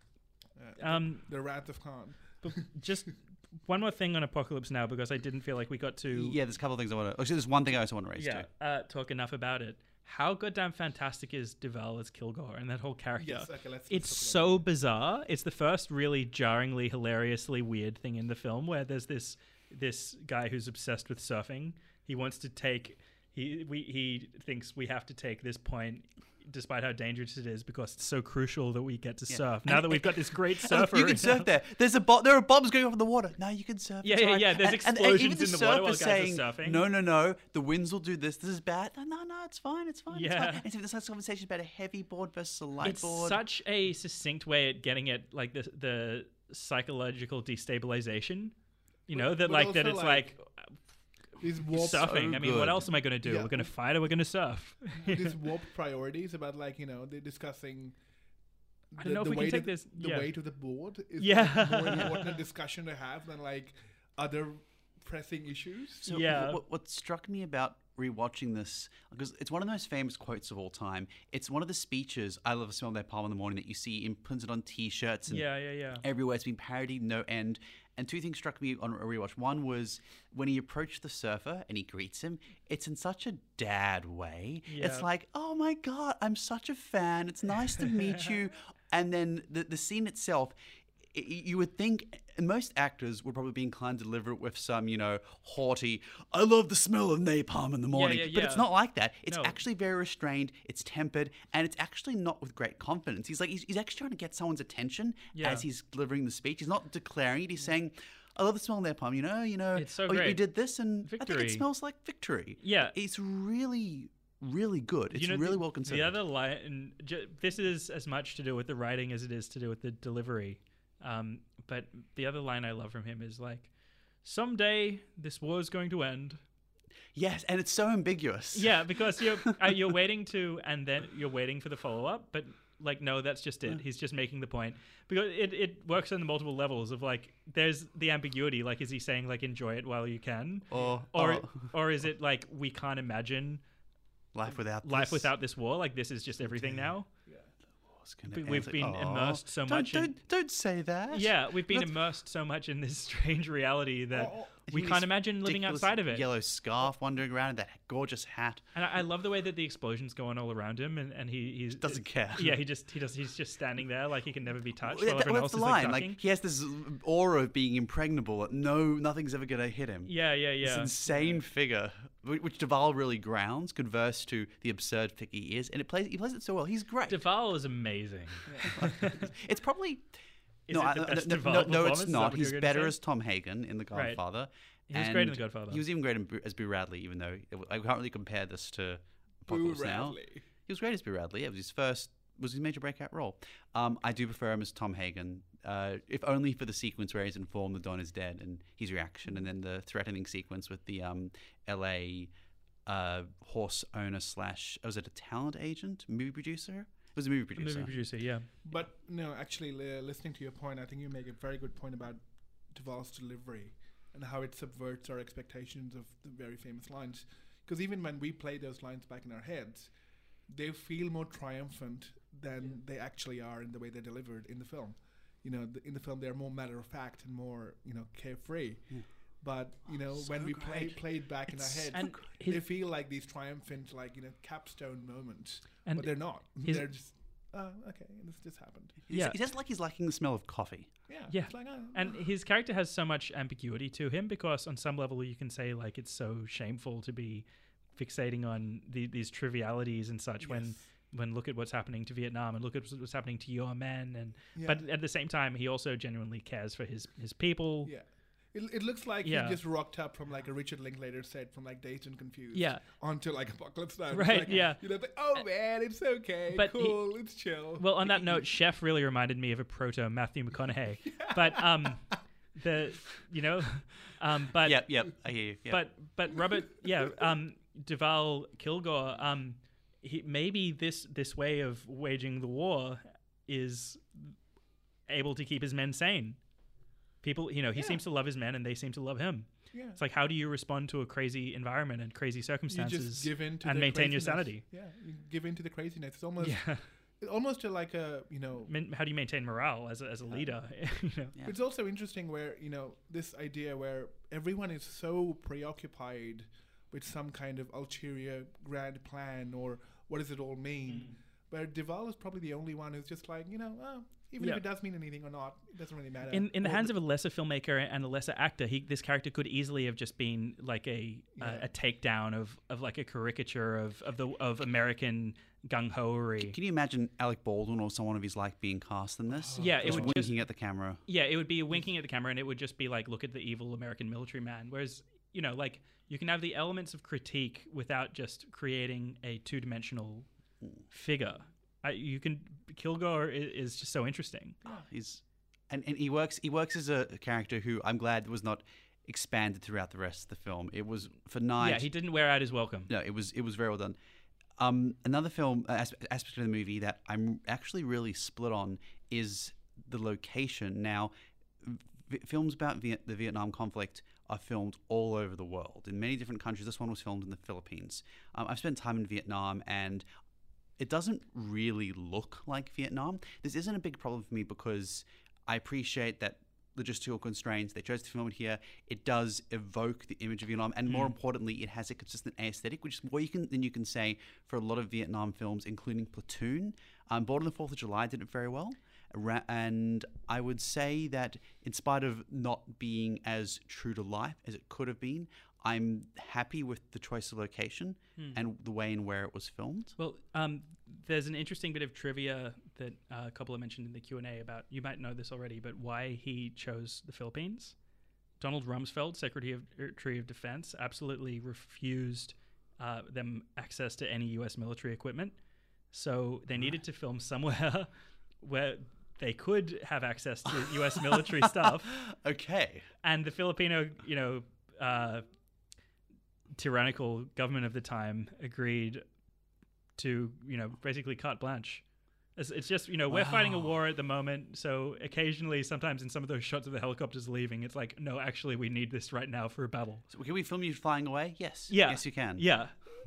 Uh, um, the Wrath of Khan. but just one more thing on Apocalypse Now, because I didn't feel like we got to Yeah, there's a couple of things I want to. Actually, there's one thing I also want to raise yeah too. uh, talk enough about it. How goddamn fantastic is Duval as Kilgore and that whole character? Yes, okay, let's. It's let's talk so bizarre. It's the first really jarringly, hilariously weird thing in the film where there's this this guy who's obsessed with surfing. He wants to take he we he thinks we have to take this point despite how dangerous it is because it's so crucial that we get to Yeah. surf. And- Now that we've got this great Oh, surfer, you can in surf our- there. There's a bo- there are bombs going off in the water. No, you can surf. Yeah, it's yeah, all right. yeah, there's And- and- and explosions even the in the water while surfer's guys are saying, surfing. No, no, no. The winds will do this. This is bad. No, no, no. It's fine. It's fine. It's Yeah. fine. And so this has conversation about a heavy board versus a light it's board. such a succinct way at getting at like the the psychological destabilization. You know But- that but like that also, it's like, like These warped, surfing. so I mean, what good. else am I going to do? Yeah. We're going to fight or we're going to surf. these warped priorities about like you know they're discussing. I don't know if we can weight take of, this- The yeah. weight of the board is Yeah. like, more important a discussion to have than like other pressing issues. So Yeah. what, what struck me about rewatching this, because it's one of the most famous quotes of all time. It's one of the speeches, I love the smell of napalm in the morning, that you see imprinted on T-shirts and Yeah, yeah, yeah. everywhere. It's been parodied no end. And two things struck me on a rewatch. One was when he approached the surfer and he greets him, it's in such a dad way. It's Yeah. like, oh my God, I'm such a fan. It's nice to meet you. And then the, the scene itself, y- you would think most actors would probably be inclined to deliver it with some, you know, haughty, I love the smell of napalm in the morning. yeah, But it's yeah. not like that. It's No. actually very restrained, it's tempered, and it's actually not with great confidence. He's like, he's, he's actually trying to get someone's attention Yeah. as he's delivering the speech. He's not declaring it. He's saying, I love the smell of napalm, you know, you know, It's so oh, you- you great. did this and I think Victory. it smells like victory. Yeah. It's really, really good. It's You know, really the, well considered. The other line, ju- this is as much to do with the writing as it is to do with the delivery. Um, but the other line I love from him is like, someday this war is going to end. Yes, and it's so ambiguous. Yeah, because you're uh, you're waiting to, and then you're waiting for the follow up. But like, no, that's just it. He's just making the point because it, it works on the multiple levels of like, there's the ambiguity. Like, is he saying like enjoy it while you can, Or, or or or is it like we can't imagine life without life this. without this war? Like, this is just everything now. War's gonna We- end. we've Like, been "Aw, immersed so don't, much in- Don't, don't say that. Yeah, we've been That's- immersed so much in this strange reality that Or- we Him in can't his imagine living ridiculous outside of it. Yellow scarf wandering around, and that gorgeous hat. And I, I love the way that the explosions go on all around him, and, and he he Doesn't care. Yeah, he just he does he's just standing there like he can never be touched. Well, While that- everyone that's else the is like line. ducking. Like, he has this aura of being impregnable. That no, nothing's ever gonna hit him. yeah, yeah, This yeah. insane figure, wh- which Duvall really grounds, converse to the absurd figure he is, and it plays. He plays it so well. He's great. Duvall is amazing. It's probably. Is no, it the I- best no, Duvall no, no, performance? it's Is that not. what He's you're gonna better say? as Tom Hagen in The Right. Godfather. He was great in and The Godfather. He was even great in, Boo- as Boo Radley, even though it, I can't really compare this to Boo Apocalypse Now. Radley. He was great as Boo Radley. It was his first, was his major breakout role. Um, I do prefer him as Tom Hagen, uh, if only for the sequence where he's informed that Don is dead and his reaction, and then the threatening sequence with the um, L A uh, horse owner slash, was it a talent agent, movie producer? It was a movie producer. Movie producer, yeah. But no, actually, li- listening to your point, I think you make a very good point about Duvall's delivery and how it subverts our expectations of the very famous lines. Because even when we play those lines back in our heads, they feel more triumphant than they actually are in the way they're delivered in the film. You know, the, in the film, they're more matter of fact and more, you know, carefree. Yeah. But you know, So when we play great. played back It's- in our heads, and they his- feel like these triumphant, like you know, capstone moments. And but they're not. his- They're just, oh, okay, this just happened. He's- Yeah. He just like he's liking the smell of coffee. Yeah, Yeah. It's like, oh, And his character has so much ambiguity to him because on some level you can say like it's so shameful to be fixating on the, these trivialities and such when yes. when look at what's happening to Vietnam and look at what's happening to your men and Yeah. but at the same time he also genuinely cares for his his people. Yeah. It, it looks like Yeah. he just rocked up from like a Richard Linklater set from like Dazed and Confused. Yeah. Onto like Apocalypse Now. It's Right, like, yeah. You know, like, oh man, it's okay. But he- cool. It's chill. Well, on that note, Chef really reminded me of a proto Matthew McConaughey. But um the you know um but Yep, yep, I hear you. Yep. But but Robert, yeah, um, Duvall Kilgore, um, he, maybe this this way of waging the war is able to keep his men sane. People, you know, he Yeah. seems to love his men, and they seem to love him. yeah. It's like, how do you respond to a crazy environment and crazy You circumstances just give in to and the maintain your craziness. sanity? Yeah, you give in to the craziness. It's almost, Yeah, it's almost a, like a, you know, Min- how do you maintain morale as a, as a leader? you know? Yeah. It's also interesting where, you know, this idea where everyone is so preoccupied with some kind of ulterior grand plan or what does it all mean. Mm. Where Duvall is probably the only one who's just like, you know, oh, even Yeah. if it does mean anything or not, it doesn't really matter. In in the Or hands of a lesser filmmaker and a lesser actor, he this character could easily have just been like a Yeah. a, a takedown of, of like a caricature of of the of American gung hoery. Can you imagine Alec Baldwin or someone of his like being cast in this? Yeah, it just would winking just- at the camera. Yeah, it would be winking at the camera, and it would just be like, look at the evil American military man. Whereas you know, like you can have the elements of critique without just creating a two dimensional figure. I, you can Kilgore is, is just so interesting. He's and, and he works he works as a character who I'm glad was not expanded throughout the rest of the film. It was for Night. Yeah, he didn't wear out his welcome. No, it was it was very well done. Um, another film uh, aspe- aspect of the movie that I'm actually really split on is the location. Now, v- films about Viet- the Vietnam conflict are filmed all over the world in many different countries. This one was filmed in the Philippines. Um, I've spent time in Vietnam and it doesn't really look like Vietnam. This isn't a big problem for me because I appreciate that logistical constraints. They chose to film it here. It does evoke the image of Vietnam, and more importantly, it has a consistent aesthetic, which is more you can than you can say for a lot of Vietnam films, including Platoon. Um, Born on the Fourth of July did it very well, Ra- and I would say that in spite of not being as true to life as it could have been, I'm happy with the choice of location and the way and where it was filmed. Well, um, there's an interesting bit of trivia that uh, a couple of mentioned in the Q and A about, you might know this already, but why he chose the Philippines. Donald Rumsfeld, Secretary of, Secretary of Defense, absolutely refused uh, them access to any U S military equipment. So they needed to film somewhere where they could have access to U S military stuff. Okay. And the Filipino, you know, uh, tyrannical government of the time agreed to, you know, basically carte blanche. It's, it's just, you know, we're fighting a Wow. war at the moment, so occasionally, sometimes in some of those shots of the helicopters leaving, it's like, no, actually, we need this right now for a battle. So can we film you flying away? Yes. Yeah. Yes, you can. Yeah.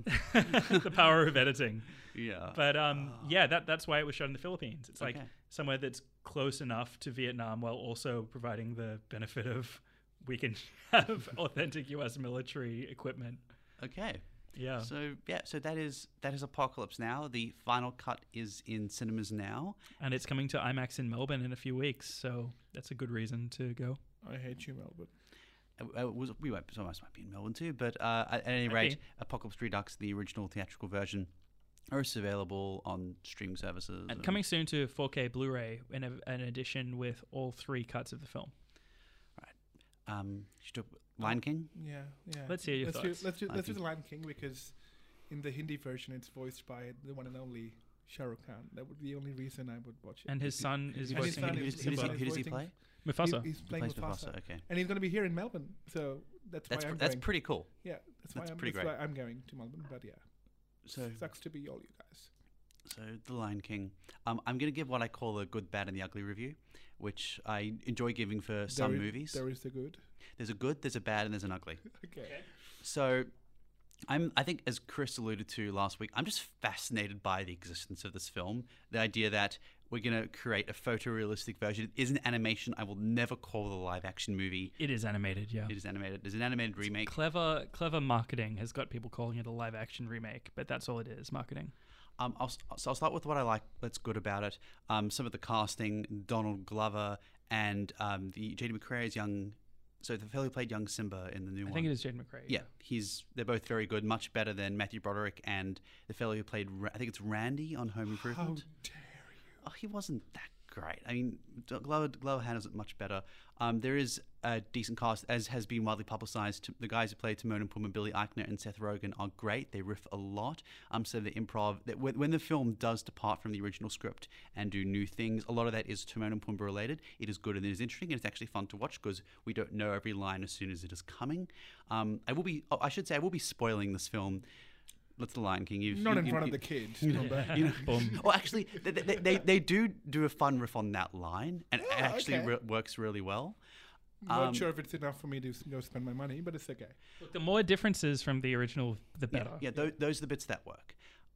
The power of editing. Yeah. But um, yeah, that that's why it was shot in the Philippines. It's like Okay. somewhere that's close enough to Vietnam while also providing the benefit of we can have authentic U S military equipment. Okay. Yeah. So yeah, so that is that is Apocalypse Now. The final cut is in cinemas now. And it's coming to IMAX in Melbourne in a few weeks, so that's a good reason to go. I hate you, Melbourne. Uh, uh, was, we won't, some of us might be in Melbourne too, but uh, at, at any Might rate, be. Apocalypse Redux, the original theatrical version, is available on streaming services. And coming soon to four K Blu-ray in a, an edition with all three cuts of the film. Um, should we do Lion King. Yeah, yeah. Let's hear your let's thoughts. Do, let's do Lion let's do King. the Lion King because in the Hindi version it's voiced by the one and only Shah Rukh Khan. That would be the only reason I would watch it. And his son is And his voicing son Who is- does, who does he, Simba. who does he voicing- play? Mufasa. He- he's He playing plays Mufasa. Mufasa. Okay, And he's going to be here in Melbourne, so that's, that's why pr- I'm that's going. pretty cool. Yeah, that's, that's why I'm, pretty that's great. why I'm going to Melbourne. But yeah, So sucks to be all you guys. So, The Lion King. Um, I'm going to give what I call a good, bad, and the ugly review, which I enjoy giving for some There is- movies. There is the good. There's a good, there's a bad, and there's an ugly. Okay. So, I'm. I think, as Chris alluded to last week, I'm just fascinated by the existence of this film. The idea that we're going to create a photorealistic version. It is an animation. I will never call it a live-action movie. It is animated, yeah. It is animated. There's an animated remake. Clever, clever marketing has got people calling it a live-action remake, but that's all it is, marketing. Um, I'll, so I'll start with what I like that's good about it. Um, some of the casting, Donald Glover and um, the J D McCrae's young, so the fellow who played young Simba in the new I one. think it is Jade McRae. Yeah, he's they're both very good, much better than Matthew Broderick and the fellow who played, Ra- I think it's Randy on Home How Improvement. dare Oh, he wasn't that great. I mean, D- Glover, Glover handles it much better. Um, there is a decent cast, as has been widely publicized. The guys who play Timon and Pumbaa, Billy Eichner and Seth Rogen, are great. They riff a lot. Um, so the improv, that when, when the film does depart from the original script and do new things, a lot of that is Timon and Pumbaa related. It is good and it is interesting and it's actually fun to watch because we don't know every line as soon as it is coming. Um, I will be, oh, I should say, I will be spoiling this film. That's The Lion King. You've, Not you, in you- front you- of the kids. You know, but you know, Boom. well, actually, they, they, they, they do do a fun riff on that line, and it Oh, actually okay. re- works really well. not Um, sure if it's enough for me to s- go spend my money, but it's okay. Look, the more differences from the original, the Yeah, better. yeah, tho- those are the bits that work.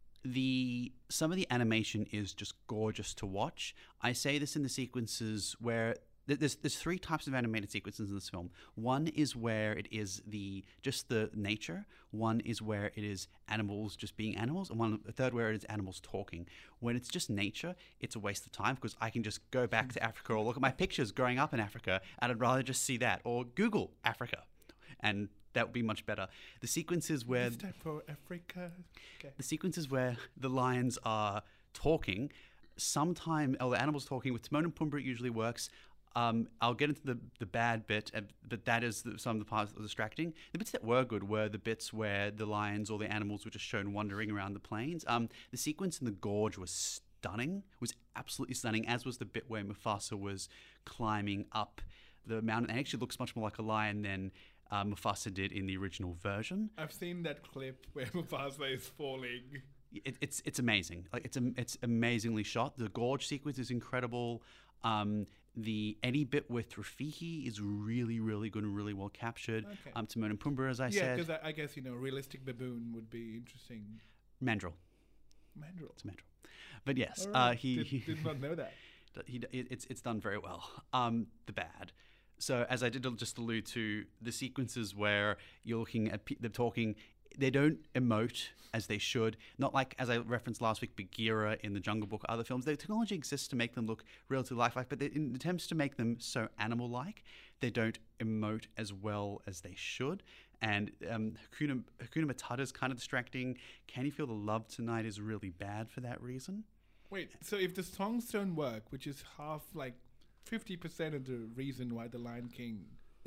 The some of the animation is just gorgeous to watch. I say this in the sequences where th- there's there's three types of animated sequences in this film. One is where it is the just the nature. One is where it is animals just being animals, and one a third where it is animals talking. When it's just nature, it's a waste of time because I can just go back to Africa or look at my pictures growing up in Africa, and I'd rather just see that or Google Africa, and that would be much better. The sequences where It's time for Africa. Okay. the sequences where the lions are talking, sometime, or the animals talking, with Timon and Pumbaa it usually works. Um, I'll get into the, the bad bit, uh, but that is the, some of the parts that were distracting. The bits that were good were the bits where the lions or the animals were just shown wandering around the plains. Um, the sequence in the gorge was stunning, was absolutely stunning, as was the bit where Mufasa was climbing up the mountain. It actually looks much more like a lion than uh, Mufasa did in the original version. I've seen that clip where Mufasa is falling. It, it's it's amazing. Like it's am- it's amazingly shot. The gorge sequence is incredible. Um, the any bit with Rafiki is really really good and really well captured. Okay. Um, Timon and Pumbaa, as I yeah, said, because I, I guess, you know, realistic baboon would be interesting. Mandrill. Mandrill. It's Mandrill. But yes, All right. uh, he, did, he did not know that. he it, it's it's done very well. Um, the bad. So as I did just allude to, the sequences where you're looking at pe- them talking, they don't emote as they should. Not like, as I referenced last week, Bagheera in the Jungle Book, other films. The technology exists to make them look relatively lifelike, but they, in attempts to make them so animal-like, they don't emote as well as they should. And um, Hakuna, Hakuna Matata is kind of distracting. Can You Feel the Love Tonight is really bad for that reason. Wait, so if the songs don't work, which is half, like, fifty percent of the reason why The Lion King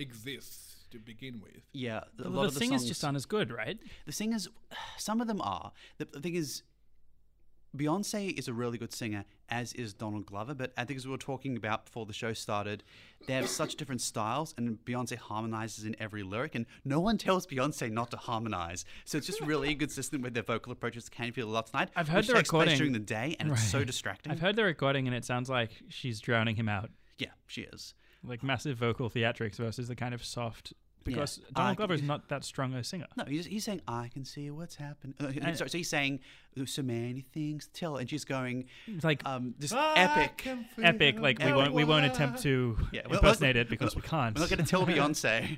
exists to begin with. Yeah, a The, lot the of the singers songs, just aren't as good, right? The singers, some of them are. The, the thing is, Beyonce is a really good singer, as is Donald Glover. But I think, as we were talking about before the show started, they have such different styles, and Beyonce harmonizes in every lyric, and no one tells Beyonce not to harmonize. So it's just really inconsistent with their vocal approaches. Can You Feel the Love Tonight? I've heard which the takes place recording. during the day, and it's so Right. distracting. I've heard the recording, and it sounds like she's drowning him out. Yeah, she is. Like massive vocal theatrics versus the kind of soft because I Donald can- Glover is not that strong a singer. No, he's, he's saying, I can see what's happening. Uh, And- sorry, so he's saying, there's so many things to tell. And she's going, It's like um, just I epic. can feel epic. Like we epic. won't we won't attempt to Yeah, we're- impersonate we're- it because we can't. We're not going to tell Beyonce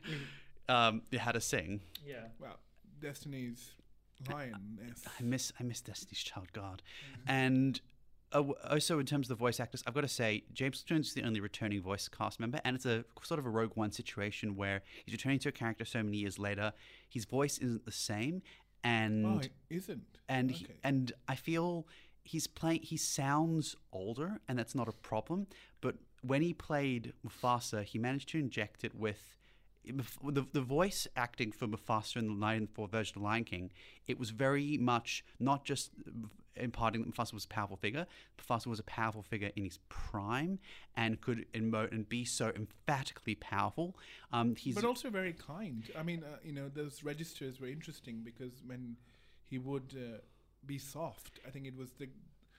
um, how to sing. Yeah. Well, Destiny's Lioness. I miss I miss Destiny's Child, God. And uh, w- also in terms of the voice actors, I've got to say James Jones is the only returning voice cast member, and it's a sort of a Rogue One situation where he's returning to a character so many years later. His voice isn't the same, and Oh, it isn't. and he, Okay. and I feel he's playing. He sounds older, and that's not a problem. But when he played Mufasa, he managed to inject it with. The, the voice acting for Mufasa in the nineteen ninety-four version of Lion King, it was very much not just imparting that Mufasa was a powerful figure. Mufasa was a powerful figure in his prime and could emote and be so emphatically powerful. Um, he's But also very kind. I mean, uh, you know, those registers were interesting because when he would uh, be soft, I think it was the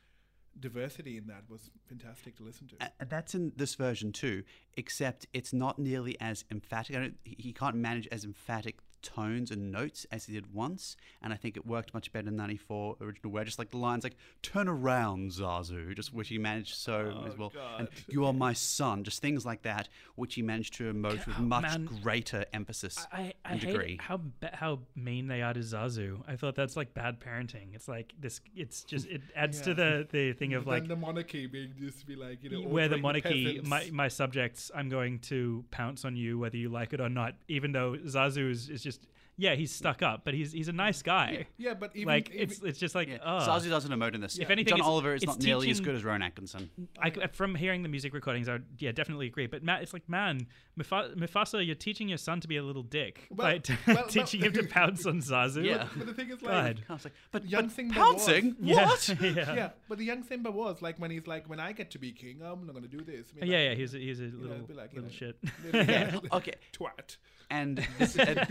diversity in that was fantastic to listen to. A- And that's in this version too, except it's not nearly as emphatic. I don't, he he can't manage as emphatic tones and notes as he did once, and I think it worked much better in ninety-four original, where just like the lines like "Turn around, Zazu," just which he managed so Oh, as well, God. and "You are my son," just things like that, which he managed to emote with Oh, much man. greater emphasis I, I and hate degree. how ba- how mean they are to Zazu. I thought that's like bad parenting. It's like this. It's just it adds to Yeah. the the thing of Then like the monarchy being just be like, you know, where the ordering monarchy, peasants. my my subjects, I'm going to pounce on you whether you like it or not. Even though Zazu is, is just yeah, he's stuck up, but he's he's a nice guy. Yeah, but even like even- it's it's just like Yeah. oh. Zazu doesn't emote in this. If anything, John it's- Oliver is it's not nearly as teaching- good as Rowan Atkinson. I, from hearing the music recordings, I would yeah definitely agree. But Matt, it's like man, Mufa- Mufasa, you're teaching your son to be a little dick Well- by t- well, teaching well- him to pounce on Zazu. Yeah. but the thing is, God. like, I was like, but, Young but Simba pouncing? was- Yeah. What? yeah. yeah, but the young Simba was like when he's like, when I get to be king, I'm not gonna do this. I mean, yeah, like, yeah, he's a, he's a know, little it'd be like, you little know, shit. Yeah. Okay. twat. And this, and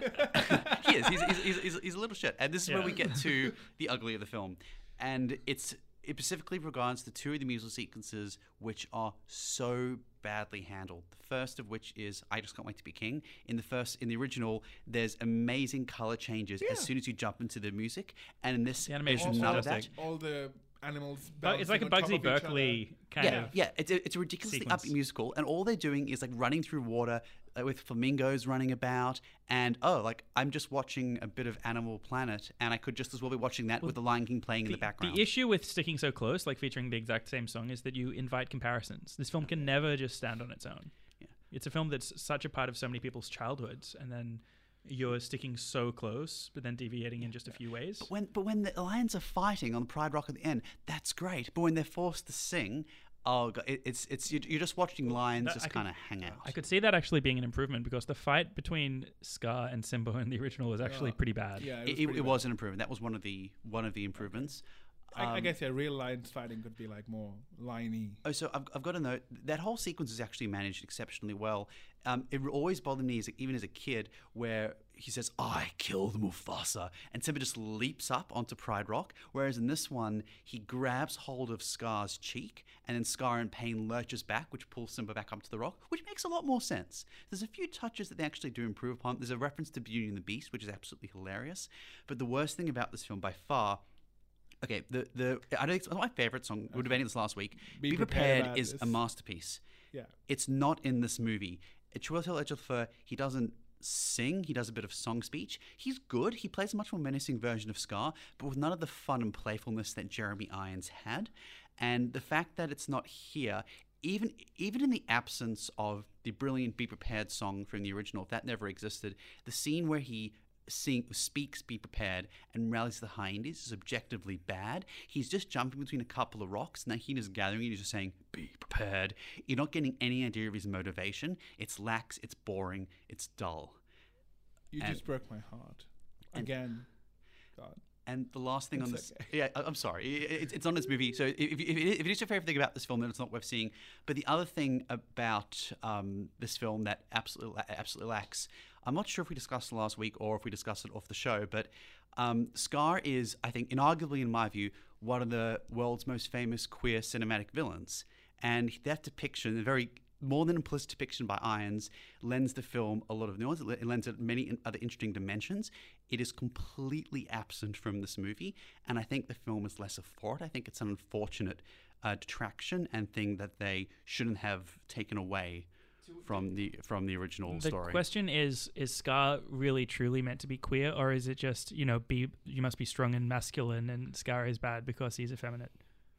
he is. He's, he's, he's, he's, he's a little shit. And this is where Yeah. we get to the ugly of the film. And it's it specifically regards the two of the musical sequences which are so badly handled. The first of which is I Just Can't Wait to Be King. In the first, in the original, there's amazing color changes Yeah. as soon as you jump into the music. And in this, The animation there's is none of that. fantastic. All the animals. But it's like a bouncing on top Bugsy of each other. Berkeley kind Yeah, of. yeah, it's a, it's a ridiculously sequence. upbeat musical, and all they're doing is like running through water uh, with flamingos running about, and oh, like I'm just watching a bit of Animal Planet, and I could just as well be watching that with the Lion King playing in the background. The issue with sticking so close, like featuring the exact same song, is that you invite comparisons. This film can never just stand on its own. Yeah. It's a film that's such a part of so many people's childhoods, and then you're sticking so close, but then deviating in just a few ways. But when but when the lions are fighting on the Pride Rock at the end, that's great. But when they're forced to sing, oh, God, it, it's it's you're, you're just watching lions that- I just could- kind of hang out. I could see that actually being an improvement because the fight between Scar and Simba in the original was actually Oh, pretty bad. Yeah, it, it was, it, pretty it bad. was an improvement. That was one of the one of the improvements. I, I Um, guess yeah, real lions fighting could be like more liney. Oh, so I've, I've got to note that whole sequence is actually managed exceptionally well. Um, it always bothered me, as, even as a kid, where he says, "I killed Mufasa," and Simba just leaps up onto Pride Rock. Whereas in this one, he grabs hold of Scar's cheek, and then Scar in pain lurches back, which pulls Simba back up to the rock, which makes a lot more sense. There's a few touches that they actually do improve upon. There's a reference to Beauty and the Beast, which is absolutely hilarious. But the worst thing about this film by far. Okay, the the I don't think it's my favorite song. Would have been this last week. Be Be, prepared prepared, about is this. a masterpiece. Yeah. It's not in this movie. Chiwetel Ejiofor, he doesn't sing. He does a bit of song speech. He's good. He plays a much more menacing version of Scar, but with none of the fun and playfulness that Jeremy Irons had. And the fact that it's not here, even even in the absence of the brilliant "Be Prepared" song from the original, if that never existed, the scene where he Sing, speaks "Be Prepared" and rallies the hyenas is objectively bad. He's just jumping between a couple of rocks and the hyenas gathering and he's just saying "Be prepared." You're not getting any idea of his motivation. It's lax, it's boring, it's dull. You And- just broke my heart and- again. God. And the last thing on It's this, okay. yeah, I- I'm sorry, I- it's, it's on this movie. So if, if, if it is your favorite thing about this film, then it's not worth seeing. But the other thing about um, this film that absolutely absolutely lacks, I'm not sure if we discussed it last week or if we discussed it off the show, but um, Scar is, I think, inarguably in my view, one of the world's most famous queer cinematic villains, and that depiction, a very more than implicit depiction by Irons, lends the film a lot of nuance. It lends it many in- other interesting dimensions. It is completely absent from this movie, and I think the film is lesser for it. I think it's an unfortunate uh, detraction and thing that they shouldn't have taken away from the from the original The story. question is: Is Scar really truly meant to be queer, or is it just you know be you must be strong and masculine, and Scar is bad because he's effeminate?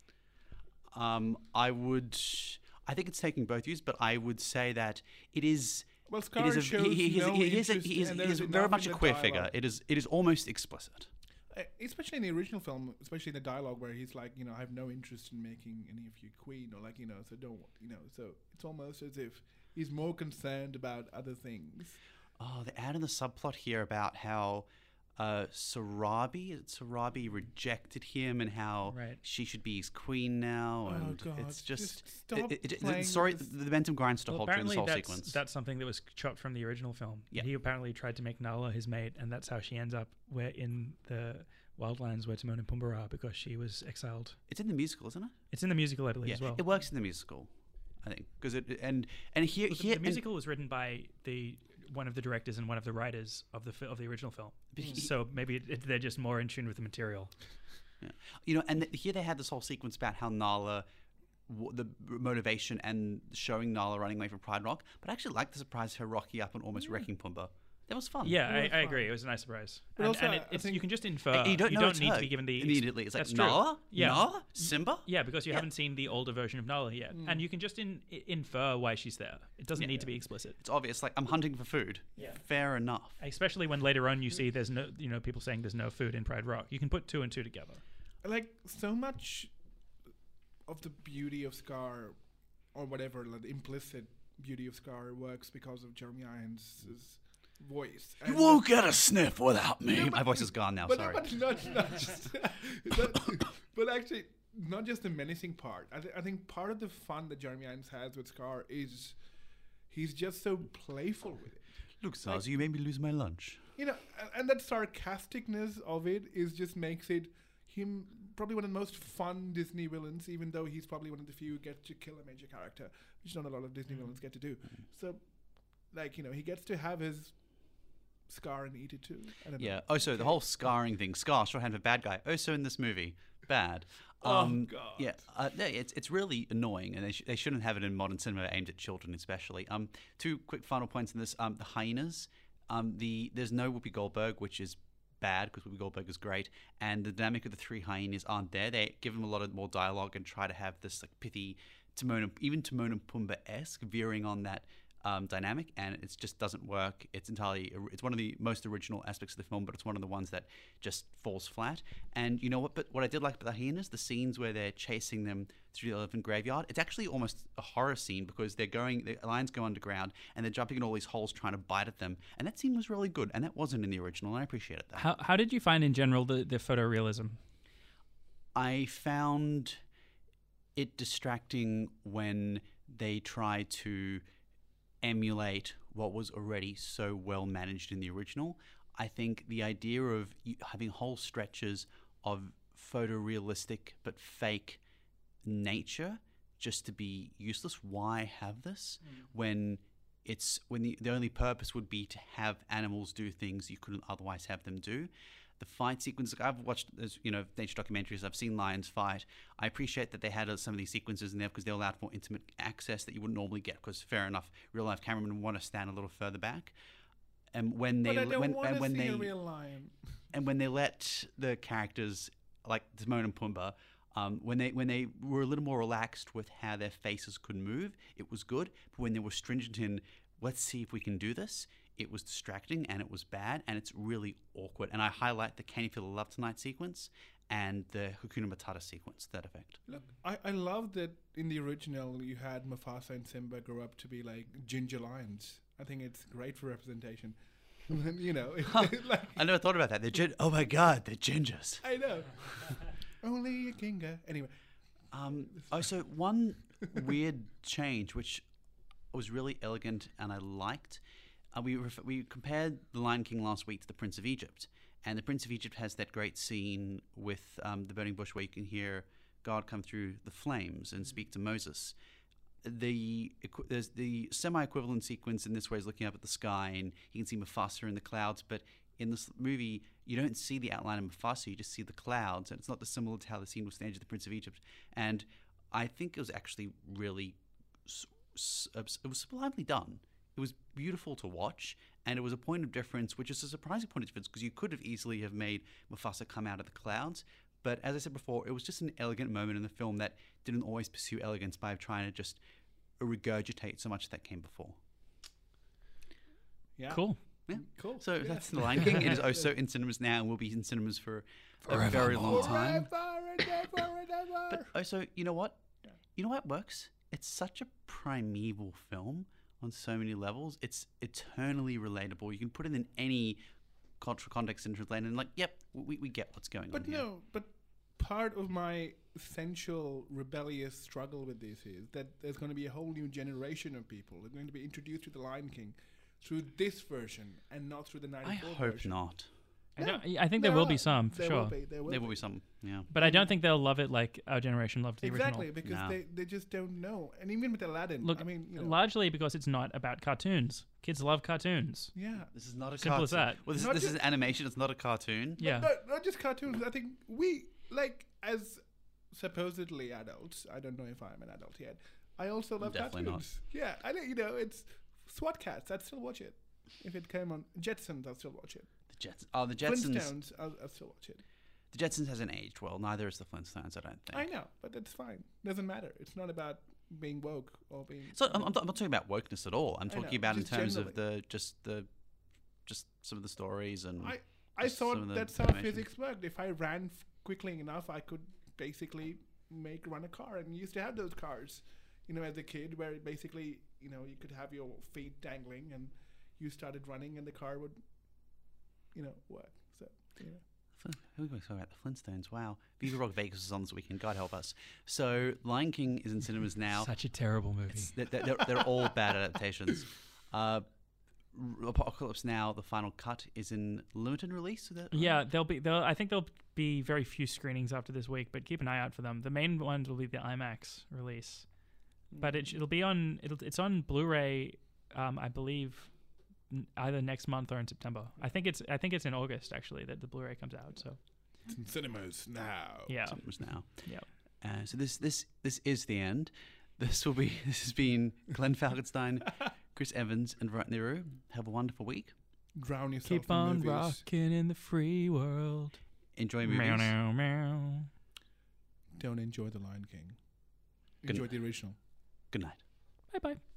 Um, I would, I think it's taking both views, but I would say that it is. Well, It Scar is a, shows he, he is, no he is, a, interest, he is, and he there's is very enough much in a the queer dialogue. figure. It is it is almost explicit. Uh, especially in the original film, especially in the dialogue where he's like, you know, I have no interest in making any of you queen, or like, you know, so don't, you know, so it's almost as if he's more concerned about other things. Oh, they add in the subplot here about how uh, Sarabi, Sarabi rejected him and how Right. she should be his queen now. Oh, And God, it's just, just stop it, it, it, playing sorry, with the, this. the momentum grinds to Well, halt during this apparently whole that's sequence. that's something that was chopped from the original film. Yeah. He apparently tried to make Nala his mate, and that's how she ends up where in the Wildlands where Timon and Pumbaa are, because she was exiled. It's in the musical, isn't it? It's in the musical, I believe, Yeah, as well. it works in the musical, I think, because it and and here Well, the, here the and- musical was written by the one of the directors and one of the writers of the fi- of the original film. But he- So maybe it, it, they're just more in tune with the material. Yeah. You know, and th- here they had this whole sequence about how Nala, w- the motivation and showing Nala running away from Pride Rock. But I actually liked the surprise of her rocky up and almost wrecking Pumbaa. That was fun. Yeah, It I, was I fun. agree. It was a nice surprise. But and also, and it, I it's, think- you can just infer. And you don't know it's need her to be given the ex- immediately. It's like That's true. Nala, Yeah. Nala, Simba. Yeah, because you Yeah. haven't seen the older version of Nala yet, Mm. and you can just in, i- infer why she's there. It doesn't Yeah. need to be explicit. It's obvious. Like I'm hunting for food. Yeah. Fair enough. Especially when later on you see there's no, you know, people saying there's no food in Pride Rock. You can put two and two together. Like, so much of the beauty of Scar, or whatever, like the implicit beauty of Scar, works because of Jeremy Irons' voice. You And- won't get a sniff without me. No, My but- voice is gone now. but, Sorry. but not, not just, but, but actually, not just the menacing part. I, th- I think part of the fun that Jeremy Irons has with Scar is he's just so playful with it. Look, Zazu, you made me lose my lunch. You know, and, and that sarcasticness of it is just makes it him probably one of the most fun Disney villains, even though he's probably one of the few who get to kill a major character, which not a lot of Disney villains get to do. So, like, you know, he gets to have his Scar and eat it too. I don't know. Yeah. Also, the whole scarring thing. Scar, shorthand for bad guy. Also in this movie, bad. Oh, Um, God. Yeah. Uh, no, it's it's really annoying, and they, sh- they shouldn't have it in modern cinema aimed at children, especially. Um, two quick final points in this. Um, the hyenas. Um, the there's no Whoopi Goldberg, which is bad because Whoopi Goldberg is great, and the dynamic of the three hyenas aren't there. They give them a lot of more dialogue and try to have this like pithy Timon, and, even Timon and Pumbaa esque veering on that um, dynamic, and it just doesn't work. It's entirely it's one of the most original aspects of the film, but it's one of the ones that just falls flat. And you know what? But what I did like about the hyenas, the scenes where they're chasing them through the elephant graveyard, it's actually almost a horror scene because they're going, the lions go underground and they're jumping in all these holes trying to bite at them, and that scene was really good, and that wasn't in the original, and I appreciated that. How how did you find in general the the photorealism? I found it distracting when they try to emulate what was already so well managed in the original. I think the idea of you having whole stretches of photorealistic but fake nature just to be useless. Why have this when it's when the, the only purpose would be to have animals do things you couldn't otherwise have them do? The fight sequence, like I've watched, as you know, nature documentaries. I've seen lions fight. I appreciate that they had uh, some of these sequences in there because they allowed more intimate access that you wouldn't normally get. Because fair enough, real life cameramen want to stand a little further back. And when they But I don't when want and to when see they a real lion. and when they let the characters like Timon and Pumbaa, um, when they when they were a little more relaxed with how their faces could move, it was good. But when they were stringent in, let's see if we can do this, it was distracting and it was bad and it's really awkward. And I highlight the Can You Feel the Love Tonight sequence and the Hakuna Matata sequence to that effect. Look, I, I love that in the original you had Mufasa and Simba grow up to be like ginger lions. I think it's great for representation. You know, like, I never thought about that. They're gin- oh my god, they're gingers. I know. Only a kinga. Anyway, Um, oh, so one weird change, which was really elegant and I liked. Uh, we ref- we compared The Lion King last week to The Prince of Egypt, and The Prince of Egypt has that great scene with um, the burning bush where you can hear God come through the flames and speak to Moses. the equi- there's the semi-equivalent sequence in this where he's looking up at the sky and you can see Mufasa in the clouds, but in this movie you don't see the outline of Mufasa, you just see the clouds, and it's not dissimilar to how the scene was staged at the Prince of Egypt. And I think it was actually really s- s- it was sublimely done. It was beautiful to watch, and it was a point of difference, which is a surprising point of difference because you could have easily have made Mufasa come out of the clouds. But as I said before, it was just an elegant moment in the film that didn't always pursue elegance by trying to just regurgitate so much that came before. Yeah. Cool. Yeah. Cool. So Yeah. that's The Lion King. It is also in cinemas now and will be in cinemas for a very long time. Forever and ever and ever. But also, you know what? Yeah. You know what works? It's such a primeval film on so many levels. It's eternally relatable. You can put it in any cultural context and translate, and like, yep, we, we get what's going But on here. no, but part of my essential rebellious struggle with this is that there's going to be a whole new generation of people who are going to be introduced to The Lion King through this version and not through the I ninety-four hope version. not. I, No, don't, I think there will be are. some for there sure, Will be, there will There be. will be some, yeah. but I don't think they'll love it like our generation loved the Exactly, original. because No. they, they just don't know. And even with Aladdin, Look, I mean, you know, largely because it's not about cartoons. Kids love cartoons. yeah. This is not a Simple cartoon. as that. Well, this, Not this is just- animation. It's not a cartoon. Yeah. But not just cartoons. I think we, like, as supposedly adults, I don't know if I'm an adult yet, I also love Definitely not. cartoons. Yeah, I know, you know, it's SWAT Cats. I'd still watch it. If it came on Jetsons, I'd still watch it. The Jetsons. Oh, the Jetsons. Flintstones, I'll, I'll still watch it. The Jetsons hasn't aged well. Neither is the Flintstones, I don't think. I know, but it's fine. Doesn't matter. It's not about being woke or being. So I'm, I'm not I'm not talking about wokeness at all. I'm I talking know, about in just terms of generally. the just the just some of the stories and I, I just some thought of the that's how animation. physics worked. If I ran f- quickly enough, I could basically make run a car. And you used to have those cars, you know, as a kid, where it basically, you know, you could have your feet dangling and you started running and the car would, you know, work. So, you know. Who was talking about the Flintstones? Wow, Viva Rock Vegas was on this weekend. God help us. So Lion King is in cinemas now. Such a terrible movie. It's, they're, they're, they're all bad adaptations. Uh, R- Apocalypse Now, the final cut, is in limited release. Is that right? Yeah, there'll be. There'll, I think there'll be very few screenings after this week, but keep an eye out for them. The main ones will be the IMAX release, but it, it'll be on. It'll, it's on Blu-ray, um, I believe, n- either next month or in September. I think it's. I think it's in August actually that the Blu-ray comes out. So It's in cinemas now. yeah, Cinemas now. yeah. Uh, so this this this is the end. This will be. This has been Glenn Falkenstein, Chris Evans, and Right Nehru. Have a wonderful week. Drown yourself Keep in on movies. rocking in the free world. Enjoy movies. Meow, meow, meow. Don't enjoy The Lion King. Good Enjoy the original. Good night. Bye bye.